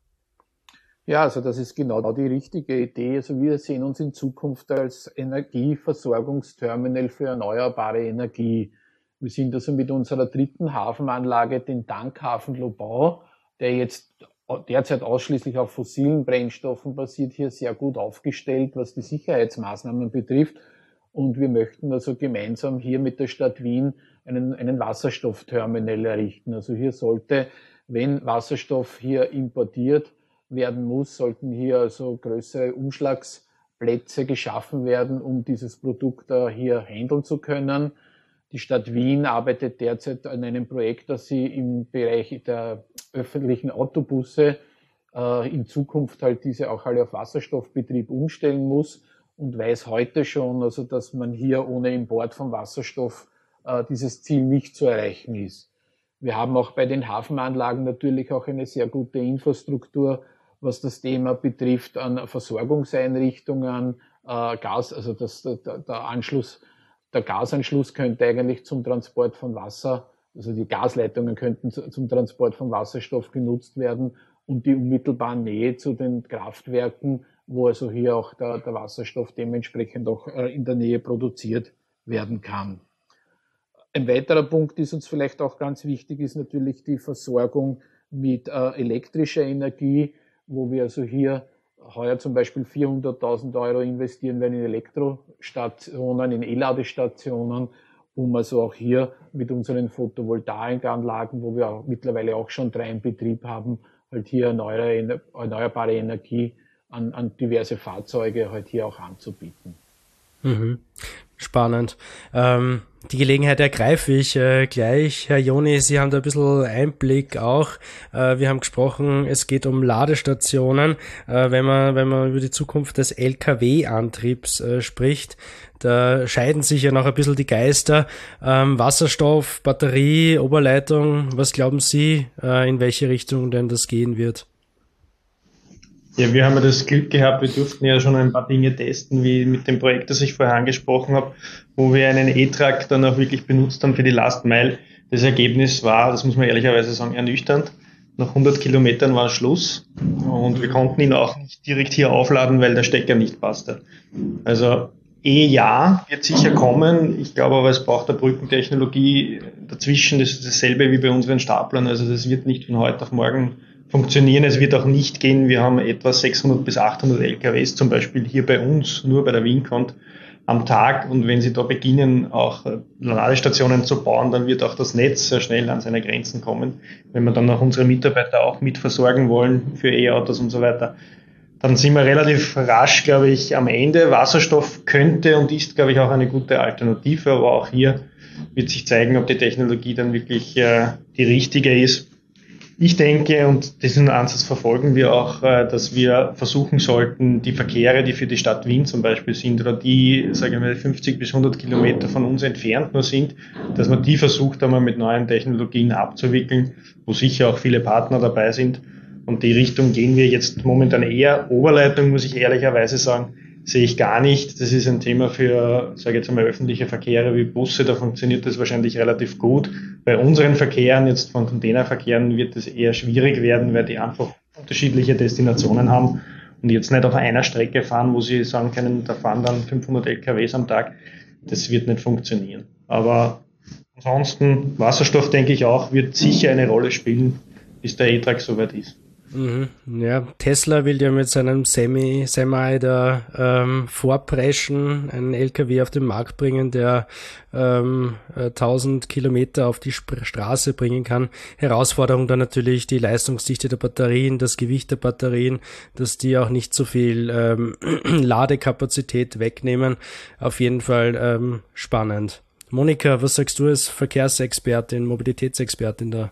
Ja, also das ist genau die richtige Idee. Also wir sehen uns in Zukunft als Energieversorgungsterminal für erneuerbare Energie. Wir sind also mit unserer dritten Hafenanlage, den Tankhafen Lobau, der jetzt derzeit ausschließlich auf fossilen Brennstoffen basiert, hier sehr gut aufgestellt, was die Sicherheitsmaßnahmen betrifft. Und wir möchten also gemeinsam hier mit der Stadt Wien einen Wasserstoffterminal errichten. Also hier sollte, wenn Wasserstoff hier importiert werden muss, sollten hier also größere Umschlagsplätze geschaffen werden, um dieses Produkt hier handeln zu können. Die Stadt Wien arbeitet derzeit an einem Projekt, dass sie im Bereich der öffentlichen Autobusse in Zukunft halt diese auch alle auf Wasserstoffbetrieb umstellen muss und weiß heute schon, also dass man hier ohne Import von Wasserstoff dieses Ziel nicht zu erreichen ist. Wir haben auch bei den Hafenanlagen natürlich auch eine sehr gute Infrastruktur, was das Thema betrifft an Versorgungseinrichtungen, Gas, also der Gasanschluss könnte eigentlich zum Transport von Wasser, also die Gasleitungen könnten zum Transport von Wasserstoff genutzt werden und die unmittelbare Nähe zu den Kraftwerken, wo also hier auch der Wasserstoff dementsprechend auch in der Nähe produziert werden kann. Ein weiterer Punkt, ist uns vielleicht auch ganz wichtig, ist natürlich die Versorgung mit elektrischer Energie, wo wir also hier heuer zum Beispiel 400.000 Euro investieren werden in Elektrostationen, in E-Ladestationen, um also auch hier mit unseren Photovoltaikanlagen, wo wir auch mittlerweile auch schon 3 in Betrieb haben, halt hier erneuerbare Energie an diverse Fahrzeuge halt hier auch anzubieten. Spannend. Die Gelegenheit ergreife ich gleich. Herr Joni, Sie haben da ein bisschen Einblick auch. Wir haben gesprochen, es geht um Ladestationen. Wenn man über die Zukunft des Lkw-Antriebs spricht, da scheiden sich ja noch ein bisschen die Geister. Wasserstoff, Batterie, Oberleitung, was glauben Sie, in welche Richtung denn das gehen wird? Ja, wir haben ja das Glück gehabt, wir durften ja schon ein paar Dinge testen, wie mit dem Projekt, das ich vorher angesprochen habe, wo wir einen E-Truck dann auch wirklich benutzt haben für die Last Mile. Das Ergebnis war, das muss man ehrlicherweise sagen, ernüchternd. Nach 100 Kilometern war Schluss und wir konnten ihn auch nicht direkt hier aufladen, weil der Stecker nicht passte. Also ja, wird sicher kommen. Ich glaube aber, es braucht eine Brückentechnologie dazwischen. Das ist dasselbe wie bei unseren Staplern. Also das wird nicht von heute auf morgen funktionieren. Es wird auch nicht gehen. Wir haben etwa 600 bis 800 LKWs zum Beispiel hier bei uns, nur bei der Wincont am Tag. Und wenn Sie da beginnen, auch Ladestationen zu bauen, dann wird auch das Netz sehr schnell an seine Grenzen kommen. Wenn wir dann auch unsere Mitarbeiter auch mit versorgen wollen für E-Autos und so weiter, dann sind wir relativ rasch, glaube ich, am Ende. Wasserstoff könnte und ist, glaube ich, auch eine gute Alternative, aber auch hier wird sich zeigen, ob die Technologie dann wirklich die richtige ist. Ich denke, und diesen Ansatz verfolgen wir auch, dass wir versuchen sollten, die Verkehre, die für die Stadt Wien zum Beispiel sind oder die, sagen wir, 50 bis 100 Kilometer von uns entfernt nur sind, dass man die versucht, einmal mit neuen Technologien abzuwickeln, wo sicher auch viele Partner dabei sind. Und die Richtung gehen wir jetzt momentan eher. Oberleitung, muss ich ehrlicherweise sagen, sehe ich gar nicht. Das ist ein Thema für, sage ich jetzt einmal, öffentliche Verkehre wie Busse. Da funktioniert das wahrscheinlich relativ gut. Bei unseren Verkehren, jetzt von Containerverkehren, wird es eher schwierig werden, weil die einfach unterschiedliche Destinationen haben und jetzt nicht auf einer Strecke fahren, wo sie sagen können, da fahren dann 500 LKWs am Tag. Das wird nicht funktionieren. Aber ansonsten, Wasserstoff, denke ich auch, wird sicher eine Rolle spielen, bis der E-Truck soweit ist. Ja, Tesla will ja mit seinem Semi da vorpreschen, einen LKW auf den Markt bringen, der 1000 Kilometer auf die Straße bringen kann. Herausforderung dann natürlich die Leistungsdichte der Batterien, das Gewicht der Batterien, dass die auch nicht so viel Ladekapazität wegnehmen. Auf jeden Fall spannend. Monika, was sagst du als Verkehrsexpertin, Mobilitätsexpertin da?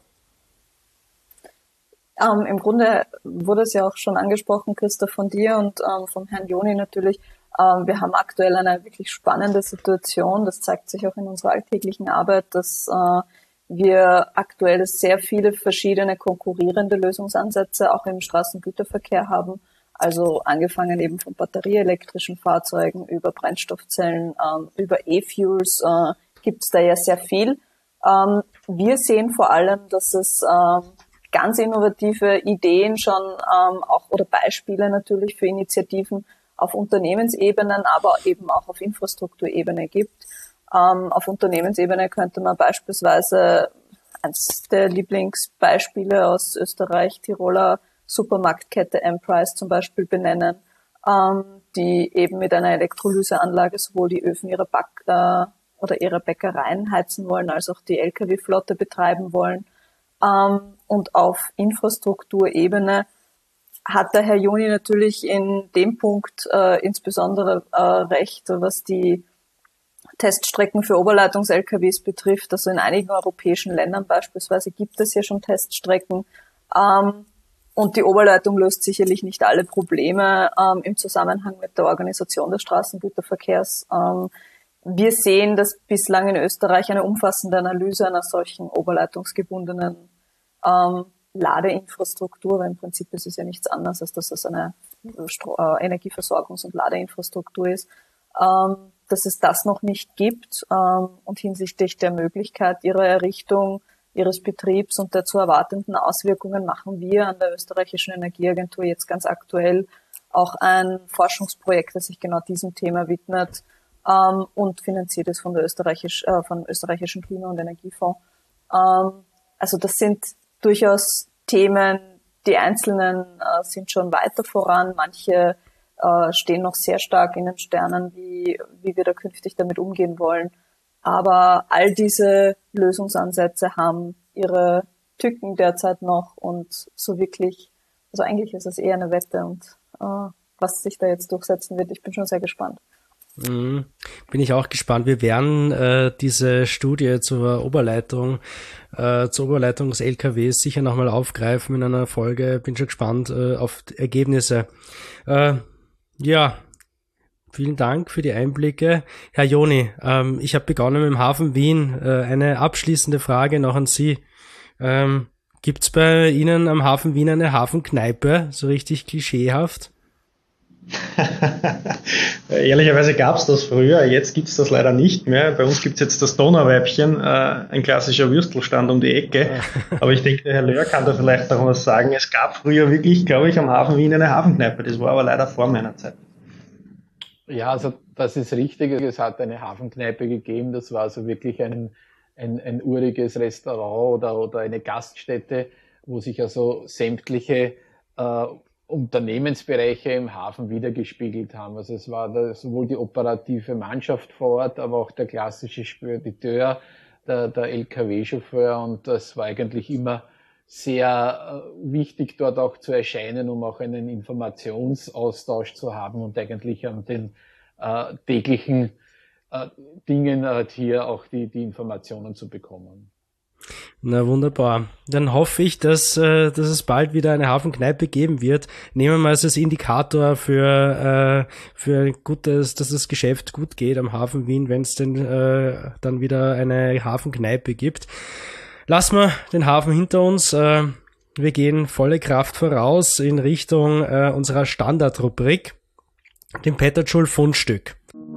Im Grunde wurde es ja auch schon angesprochen, Christoph, von dir und vom Herrn Joni natürlich. Wir haben aktuell eine wirklich spannende Situation. Das zeigt sich auch in unserer alltäglichen Arbeit, dass wir aktuell sehr viele verschiedene konkurrierende Lösungsansätze auch im Straßengüterverkehr haben. Also angefangen eben von batterieelektrischen Fahrzeugen über Brennstoffzellen, über E-Fuels gibt es da ja sehr viel. Wir sehen vor allem, dass es ganz innovative Ideen schon auch oder Beispiele natürlich für Initiativen auf Unternehmensebenen, aber eben auch auf Infrastrukturebene gibt. Auf Unternehmensebene könnte man beispielsweise eines der Lieblingsbeispiele aus Österreich, Tiroler Supermarktkette Emprise zum Beispiel benennen, die eben mit einer Elektrolyseanlage sowohl die Öfen ihrer ihrer Bäckereien heizen wollen, als auch die Lkw-Flotte betreiben wollen. Und auf Infrastrukturebene hat der Herr Joni natürlich in dem Punkt insbesondere recht, was die Teststrecken für Oberleitungs-LKWs betrifft. Also in einigen europäischen Ländern beispielsweise gibt es ja schon Teststrecken. Und die Oberleitung löst sicherlich nicht alle Probleme im Zusammenhang mit der Organisation des Straßengüterverkehrs. Wir sehen, dass bislang in Österreich eine umfassende Analyse einer solchen oberleitungsgebundenen Ladeinfrastruktur, weil im Prinzip ist es ja nichts anderes, als dass es eine Energieversorgungs- und Ladeinfrastruktur ist, dass es das noch nicht gibt und hinsichtlich der Möglichkeit ihrer Errichtung, ihres Betriebs und der zu erwartenden Auswirkungen machen wir an der Österreichischen Energieagentur jetzt ganz aktuell auch ein Forschungsprojekt, das sich genau diesem Thema widmet und finanziert ist vom österreichischen Klima- und Energiefonds. Also das sind durchaus Themen, die einzelnen sind schon weiter voran, manche stehen noch sehr stark in den Sternen, wie wir da künftig damit umgehen wollen. Aber all diese Lösungsansätze haben ihre Tücken derzeit noch und so wirklich, also eigentlich ist es eher eine Wette und was sich da jetzt durchsetzen wird, ich bin schon sehr gespannt. Bin ich auch gespannt. Wir werden diese Studie zur Oberleitung des LKWs sicher nochmal aufgreifen in einer Folge. Bin schon gespannt auf die Ergebnisse. Ja, vielen Dank für die Einblicke. Herr Joni, ich habe begonnen mit dem Hafen Wien. Eine abschließende Frage noch an Sie. Gibt's bei Ihnen am Hafen Wien eine Hafenkneipe, so richtig klischeehaft? Ehrlicherweise gab es das früher, jetzt gibt es das leider nicht mehr. Bei uns gibt es jetzt das Donauweibchen, ein klassischer Würstelstand um die Ecke. Aber ich denke, der Herr Löhr kann da vielleicht noch was sagen. Es gab früher wirklich, glaube ich, am Hafen Wien eine Hafenkneipe. Das war aber leider vor meiner Zeit. Ja, also das ist richtig. Es hat eine Hafenkneipe gegeben. Das war also wirklich ein uriges Restaurant oder eine Gaststätte, wo sich also sämtliche Unternehmensbereiche im Hafen wiedergespiegelt haben. Also es war sowohl die operative Mannschaft vor Ort, aber auch der klassische Spediteur, der LKW-Chauffeur und das war eigentlich immer sehr wichtig, dort auch zu erscheinen, um auch einen Informationsaustausch zu haben und eigentlich an den täglichen Dingen hier auch die Informationen zu bekommen. Na wunderbar. Dann hoffe ich, dass es bald wieder eine Hafenkneipe geben wird. Nehmen wir mal als Indikator für dass das Geschäft gut geht am Hafen Wien, wenn es denn dann wieder eine Hafenkneipe gibt. Lassen wir den Hafen hinter uns. Wir gehen volle Kraft voraus in Richtung unserer Standardrubrik, dem Petterjoule Fundstück.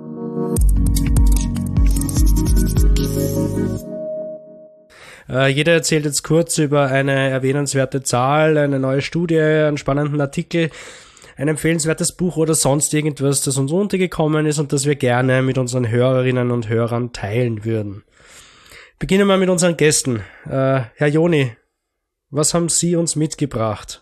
Jeder erzählt jetzt kurz über eine erwähnenswerte Zahl, eine neue Studie, einen spannenden Artikel, ein empfehlenswertes Buch oder sonst irgendwas, das uns untergekommen ist und das wir gerne mit unseren Hörerinnen und Hörern teilen würden. Beginnen wir mit unseren Gästen. Herr Joni, was haben Sie uns mitgebracht?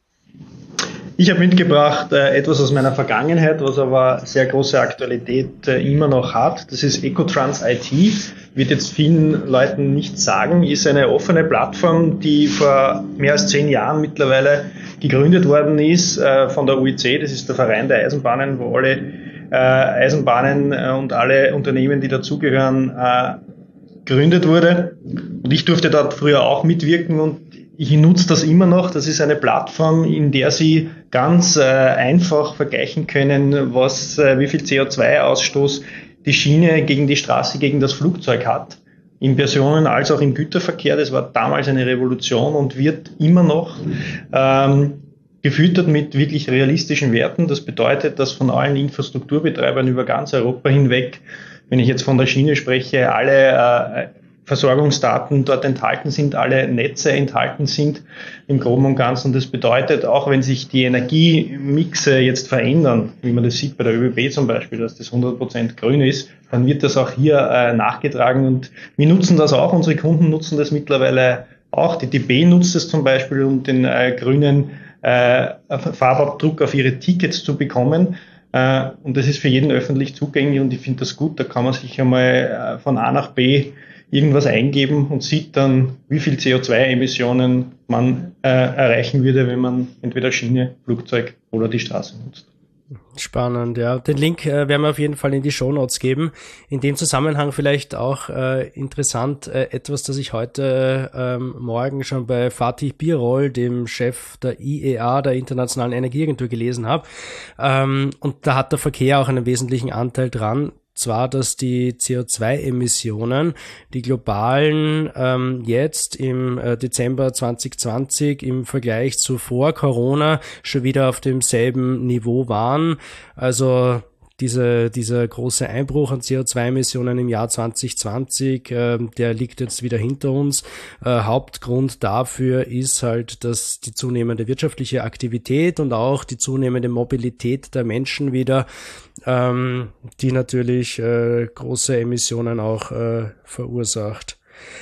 Ich habe mitgebracht etwas aus meiner Vergangenheit, was aber sehr große Aktualität immer noch hat. Das ist Ecotrans IT. Wird jetzt vielen Leuten nichts sagen, ist eine offene Plattform, die vor mehr als 10 Jahren mittlerweile gegründet worden ist von der UIC. Das ist der Verein der Eisenbahnen, wo alle Eisenbahnen und alle Unternehmen, die dazugehören, gegründet wurde. Und ich durfte dort früher auch mitwirken und ich nutze das immer noch. Das ist eine Plattform, in der Sie ganz einfach vergleichen können, wie viel CO2-Ausstoß die Schiene gegen die Straße, gegen das Flugzeug hat. Im Personen- als auch im Güterverkehr. Das war damals eine Revolution und wird immer noch gefüttert mit wirklich realistischen Werten. Das bedeutet, dass von allen Infrastrukturbetreibern über ganz Europa hinweg, wenn ich jetzt von der Schiene spreche, alle Versorgungsdaten dort enthalten sind, alle Netze enthalten sind im Groben und Ganzen. Das bedeutet, auch wenn sich die Energiemixe jetzt verändern, wie man das sieht bei der ÖBB zum Beispiel, dass das 100% grün ist, dann wird das auch hier nachgetragen und wir nutzen das auch, unsere Kunden nutzen das mittlerweile auch. Die DB nutzt es zum Beispiel, um den grünen Farbabdruck auf ihre Tickets zu bekommen. Und das ist für jeden öffentlich zugänglich und ich finde das gut, da kann man sich einmal von A nach B irgendwas eingeben und sieht dann, wie viel CO2-Emissionen man erreichen würde, wenn man entweder Schiene, Flugzeug oder die Straße nutzt. Spannend, ja. Den Link werden wir auf jeden Fall in die Shownotes geben. In dem Zusammenhang vielleicht auch interessant, etwas, das ich heute Morgen schon bei Fatih Birol, dem Chef der IEA, der Internationalen Energieagentur, gelesen habe. Und da hat der Verkehr auch einen wesentlichen Anteil dran. Zwar, dass die CO2-Emissionen, die globalen, jetzt im Dezember 2020 im Vergleich zu vor Corona schon wieder auf demselben Niveau waren. Also dieser große Einbruch an CO2-Emissionen im Jahr 2020, der liegt jetzt wieder hinter uns. Hauptgrund dafür ist halt, dass die zunehmende wirtschaftliche Aktivität und auch die zunehmende Mobilität der Menschen wieder, die natürlich große Emissionen auch verursacht.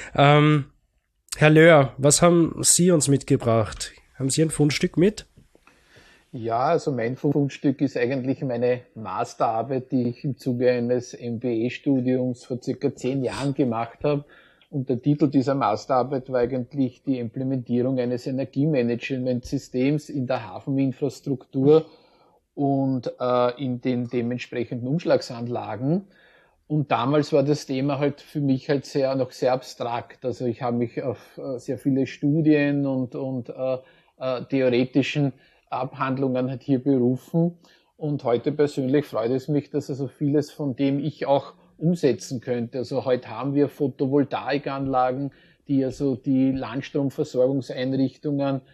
Herr Löhr, was haben Sie uns mitgebracht? Haben Sie ein Fundstück mit? Ja, also mein Fundstück ist eigentlich meine Masterarbeit, die ich im Zuge eines MBA-Studiums vor circa 10 Jahren gemacht habe. Und der Titel dieser Masterarbeit war eigentlich die Implementierung eines Energiemanagementsystems in der Hafeninfrastruktur und in den dementsprechenden Umschlagsanlagen. Und damals war das Thema halt für mich halt noch sehr abstrakt. Also ich habe mich auf sehr viele Studien und theoretischen Abhandlungen hat hier berufen und heute persönlich freut es mich, dass also vieles von dem ich auch umsetzen könnte. Also heute haben wir Photovoltaikanlagen, die also die Landstromversorgungseinrichtungen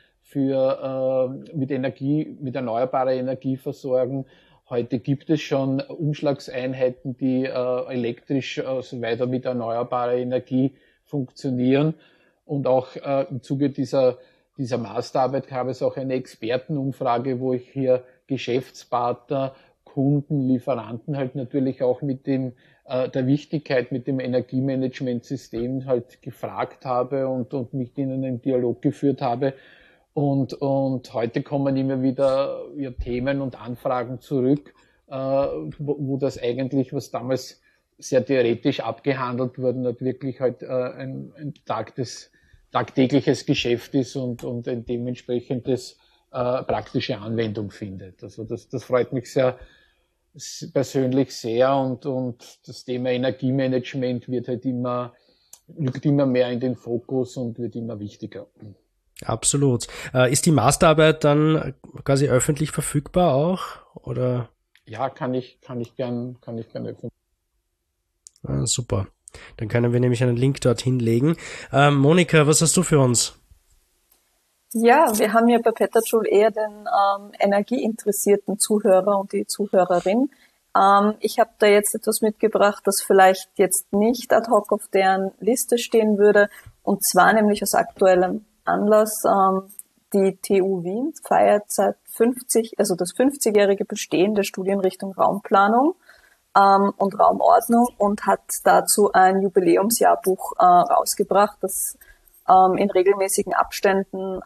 mit erneuerbarer Energie versorgen. Heute gibt es schon Umschlagseinheiten, die elektrisch also weiter mit erneuerbarer Energie funktionieren und auch im Zuge dieser Masterarbeit gab es auch eine Expertenumfrage, wo ich hier Geschäftspartner, Kunden, Lieferanten halt natürlich auch mit der Wichtigkeit mit dem Energiemanagementsystem halt gefragt habe und mit ihnen einen Dialog geführt habe. Und heute kommen immer wieder Themen und Anfragen zurück, wo das eigentlich, was damals sehr theoretisch abgehandelt wurde, hat wirklich halt ein Tag des tagtägliches Geschäft ist und ein dementsprechendes praktische Anwendung findet. Also das freut mich sehr persönlich sehr und das Thema Energiemanagement rückt immer mehr in den Fokus und wird immer wichtiger. Absolut. Ist die Masterarbeit dann quasi öffentlich verfügbar auch, oder? Ja, kann ich gern öffnen. Super. Dann können wir nämlich einen Link dorthin legen. Monika, was hast du für uns? Ja, wir haben ja bei Petterjoule eher den energieinteressierten Zuhörer und die Zuhörerin. Ich habe da jetzt etwas mitgebracht, das vielleicht jetzt nicht ad hoc auf deren Liste stehen würde, und zwar nämlich aus aktuellem Anlass. Die TU Wien feiert seit das 50-jährige Bestehen der Studienrichtung Raumplanung und Raumordnung und hat dazu ein Jubiläumsjahrbuch rausgebracht, das in regelmäßigen Abständen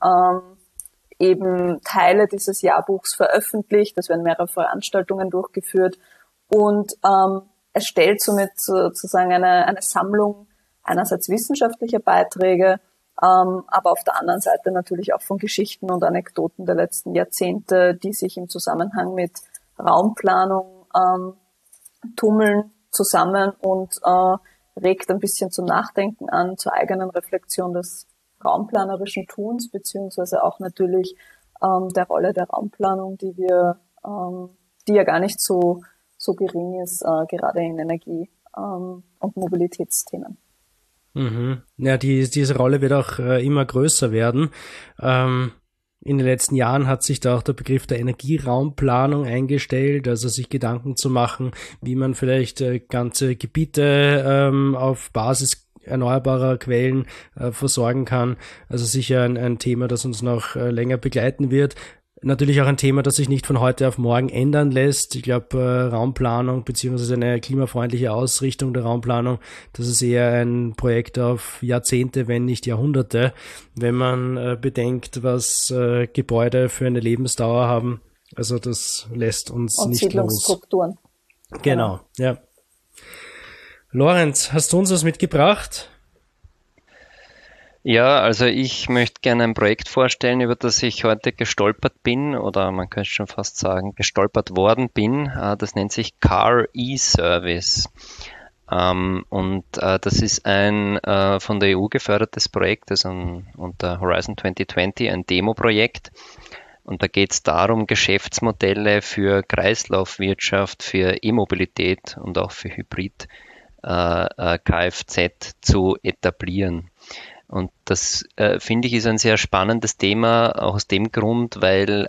eben Teile dieses Jahrbuchs veröffentlicht. Es werden mehrere Veranstaltungen durchgeführt und es stellt somit sozusagen eine Sammlung einerseits wissenschaftlicher Beiträge, aber auf der anderen Seite natürlich auch von Geschichten und Anekdoten der letzten Jahrzehnte, die sich im Zusammenhang mit Raumplanung tummeln, zusammen und regt ein bisschen zum Nachdenken an, zur eigenen Reflexion des raumplanerischen Tuns, beziehungsweise auch natürlich der Rolle der Raumplanung, die ja gar nicht so gering ist, gerade in Energie- und Mobilitätsthemen. Mhm. Ja, diese Rolle wird auch immer größer werden. In den letzten Jahren hat sich da auch der Begriff der Energieraumplanung eingestellt, also sich Gedanken zu machen, wie man vielleicht ganze Gebiete auf Basis erneuerbarer Quellen versorgen kann. Also sicher ein Thema, das uns noch länger begleiten wird. Natürlich auch ein Thema, das sich nicht von heute auf morgen ändern lässt. Ich glaube, Raumplanung beziehungsweise eine klimafreundliche Ausrichtung der Raumplanung, das ist eher ein Projekt auf Jahrzehnte, wenn nicht Jahrhunderte, wenn man bedenkt, was Gebäude für eine Lebensdauer haben. Also das lässt uns und nicht los. Siedlungsstrukturen. Genau, ja. Lorenz, hast du uns was mitgebracht? Ja, also ich möchte gerne ein Projekt vorstellen, über das ich heute gestolpert bin, oder man könnte schon fast sagen, gestolpert worden bin. Das nennt sich Car E-Service. Und das ist ein von der EU gefördertes Projekt, also unter Horizon 2020 ein Demo-Projekt. Und da geht es darum, Geschäftsmodelle für Kreislaufwirtschaft, für E-Mobilität und auch für Hybrid Kfz zu etablieren. Und das, finde ich, ist ein sehr spannendes Thema, auch aus dem Grund, weil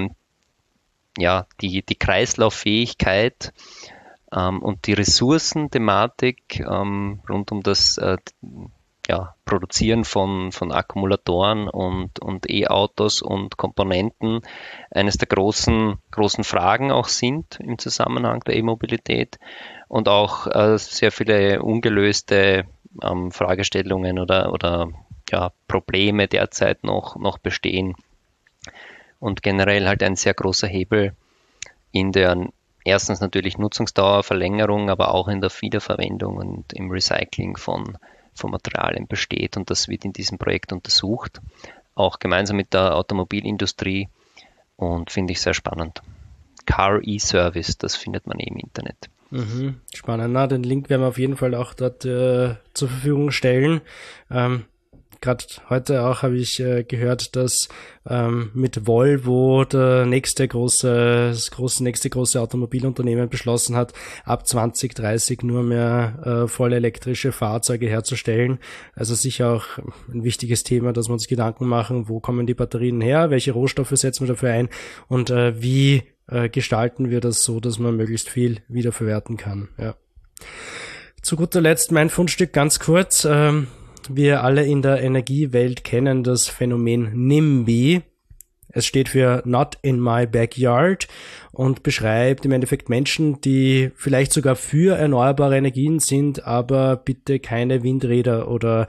die Kreislauffähigkeit und die Ressourcenthematik rund um das Produzieren von Akkumulatoren und E-Autos und Komponenten eines der großen Fragen auch sind im Zusammenhang der E-Mobilität und auch sehr viele ungelöste Fragestellungen oder Probleme derzeit noch bestehen und generell halt ein sehr großer Hebel in der erstens natürlich Nutzungsdauerverlängerung, aber auch in der Wiederverwendung und im Recycling von Materialien besteht, und das wird in diesem Projekt untersucht, auch gemeinsam mit der Automobilindustrie, und finde ich sehr spannend. Car E-Service, das findet man im Internet. Mhm, spannend. Na, den Link werden wir auf jeden Fall auch dort zur Verfügung stellen. Gerade heute auch habe ich gehört, dass mit Volvo der nächste große Automobilunternehmen beschlossen hat, ab 2030 nur mehr voll elektrische Fahrzeuge herzustellen. Also sicher auch ein wichtiges Thema, dass wir uns Gedanken machen, wo kommen die Batterien her, welche Rohstoffe setzen wir dafür ein und wie gestalten wir das so, dass man möglichst viel wiederverwerten kann. Ja. Zu guter Letzt mein Fundstück ganz kurz. Wir alle in der Energiewelt kennen das Phänomen NIMBY. Es steht für Not in my backyard und beschreibt im Endeffekt Menschen, die vielleicht sogar für erneuerbare Energien sind, aber bitte keine Windräder oder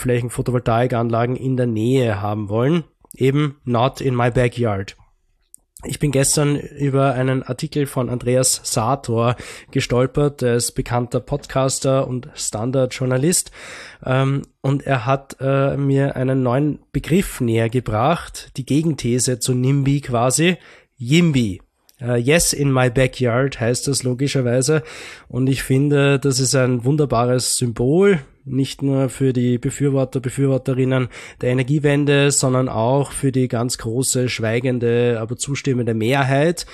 Freiflächen-Photovoltaikanlagen in der Nähe haben wollen. Eben Not in my backyard. Ich bin gestern über einen Artikel von Andreas Sator gestolpert. Er ist bekannter Podcaster und Standardjournalist. Und er hat mir einen neuen Begriff näher gebracht, die Gegenthese zu NIMBY quasi, YIMBY. Yes in my backyard heißt das logischerweise. Und ich finde, das ist ein wunderbares Symbol, nicht nur für die Befürworterinnen der Energiewende, sondern auch für die ganz große, schweigende, aber zustimmende Mehrheit.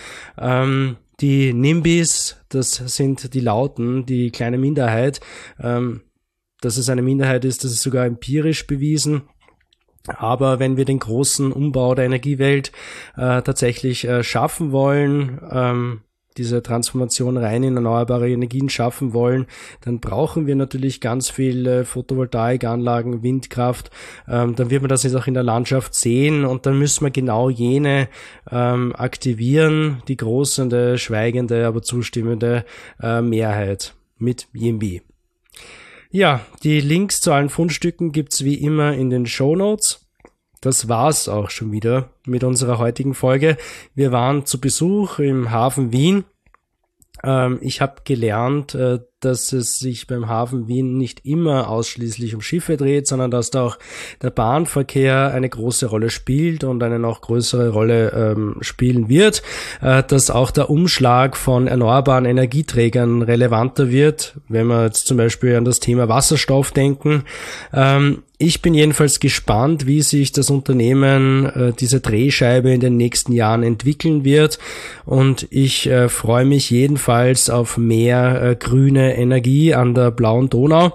Die NIMBYs, das sind die Lauten, die kleine Minderheit. Dass es eine Minderheit ist, das ist sogar empirisch bewiesen. Aber wenn wir den großen Umbau der Energiewelt tatsächlich schaffen wollen, diese Transformation rein in erneuerbare Energien schaffen wollen, dann brauchen wir natürlich ganz viel Photovoltaikanlagen, Windkraft. Dann wird man das jetzt auch in der Landschaft sehen und dann müssen wir genau jene aktivieren, die große, schweigende, aber zustimmende Mehrheit mit YIMBY. Ja, die Links zu allen Fundstücken gibt's wie immer in den Shownotes. Das war's auch schon wieder mit unserer heutigen Folge. Wir waren zu Besuch im Hafen Wien. Ich habe gelernt, dass es sich beim Hafen Wien nicht immer ausschließlich um Schiffe dreht, sondern dass da auch der Bahnverkehr eine große Rolle spielt und eine noch größere Rolle spielen wird, dass auch der Umschlag von erneuerbaren Energieträgern relevanter wird, wenn wir jetzt zum Beispiel an das Thema Wasserstoff denken. Ich bin jedenfalls gespannt, wie sich das Unternehmen, diese Drehscheibe in den nächsten Jahren entwickeln wird und ich freue mich jedenfalls auf mehr grüne Energie an der blauen Donau.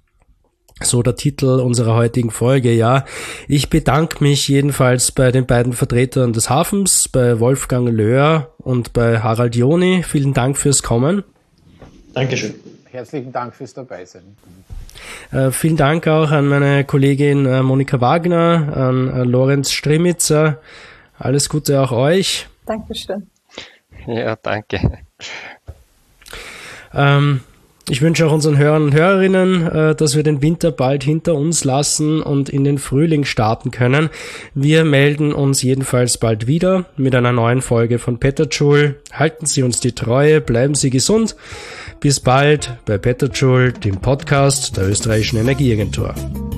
So der Titel unserer heutigen Folge, ja. Ich bedanke mich jedenfalls bei den beiden Vertretern des Hafens, bei Wolfgang Löhr und bei Harald Joni. Vielen Dank fürs Kommen. Dankeschön. Herzlichen Dank fürs Dabeisein. Vielen Dank auch an meine Kollegin Monika Wagner, an Lorenz Strimitzer. Alles Gute auch euch. Dankeschön. Ja, danke. Ich wünsche auch unseren Hörern und Hörerinnen, dass wir den Winter bald hinter uns lassen und in den Frühling starten können. Wir melden uns jedenfalls bald wieder mit einer neuen Folge von Petterjoule. Halten Sie uns die Treue, bleiben Sie gesund. Bis bald bei Petterjoule, dem Podcast der Österreichischen Energieagentur.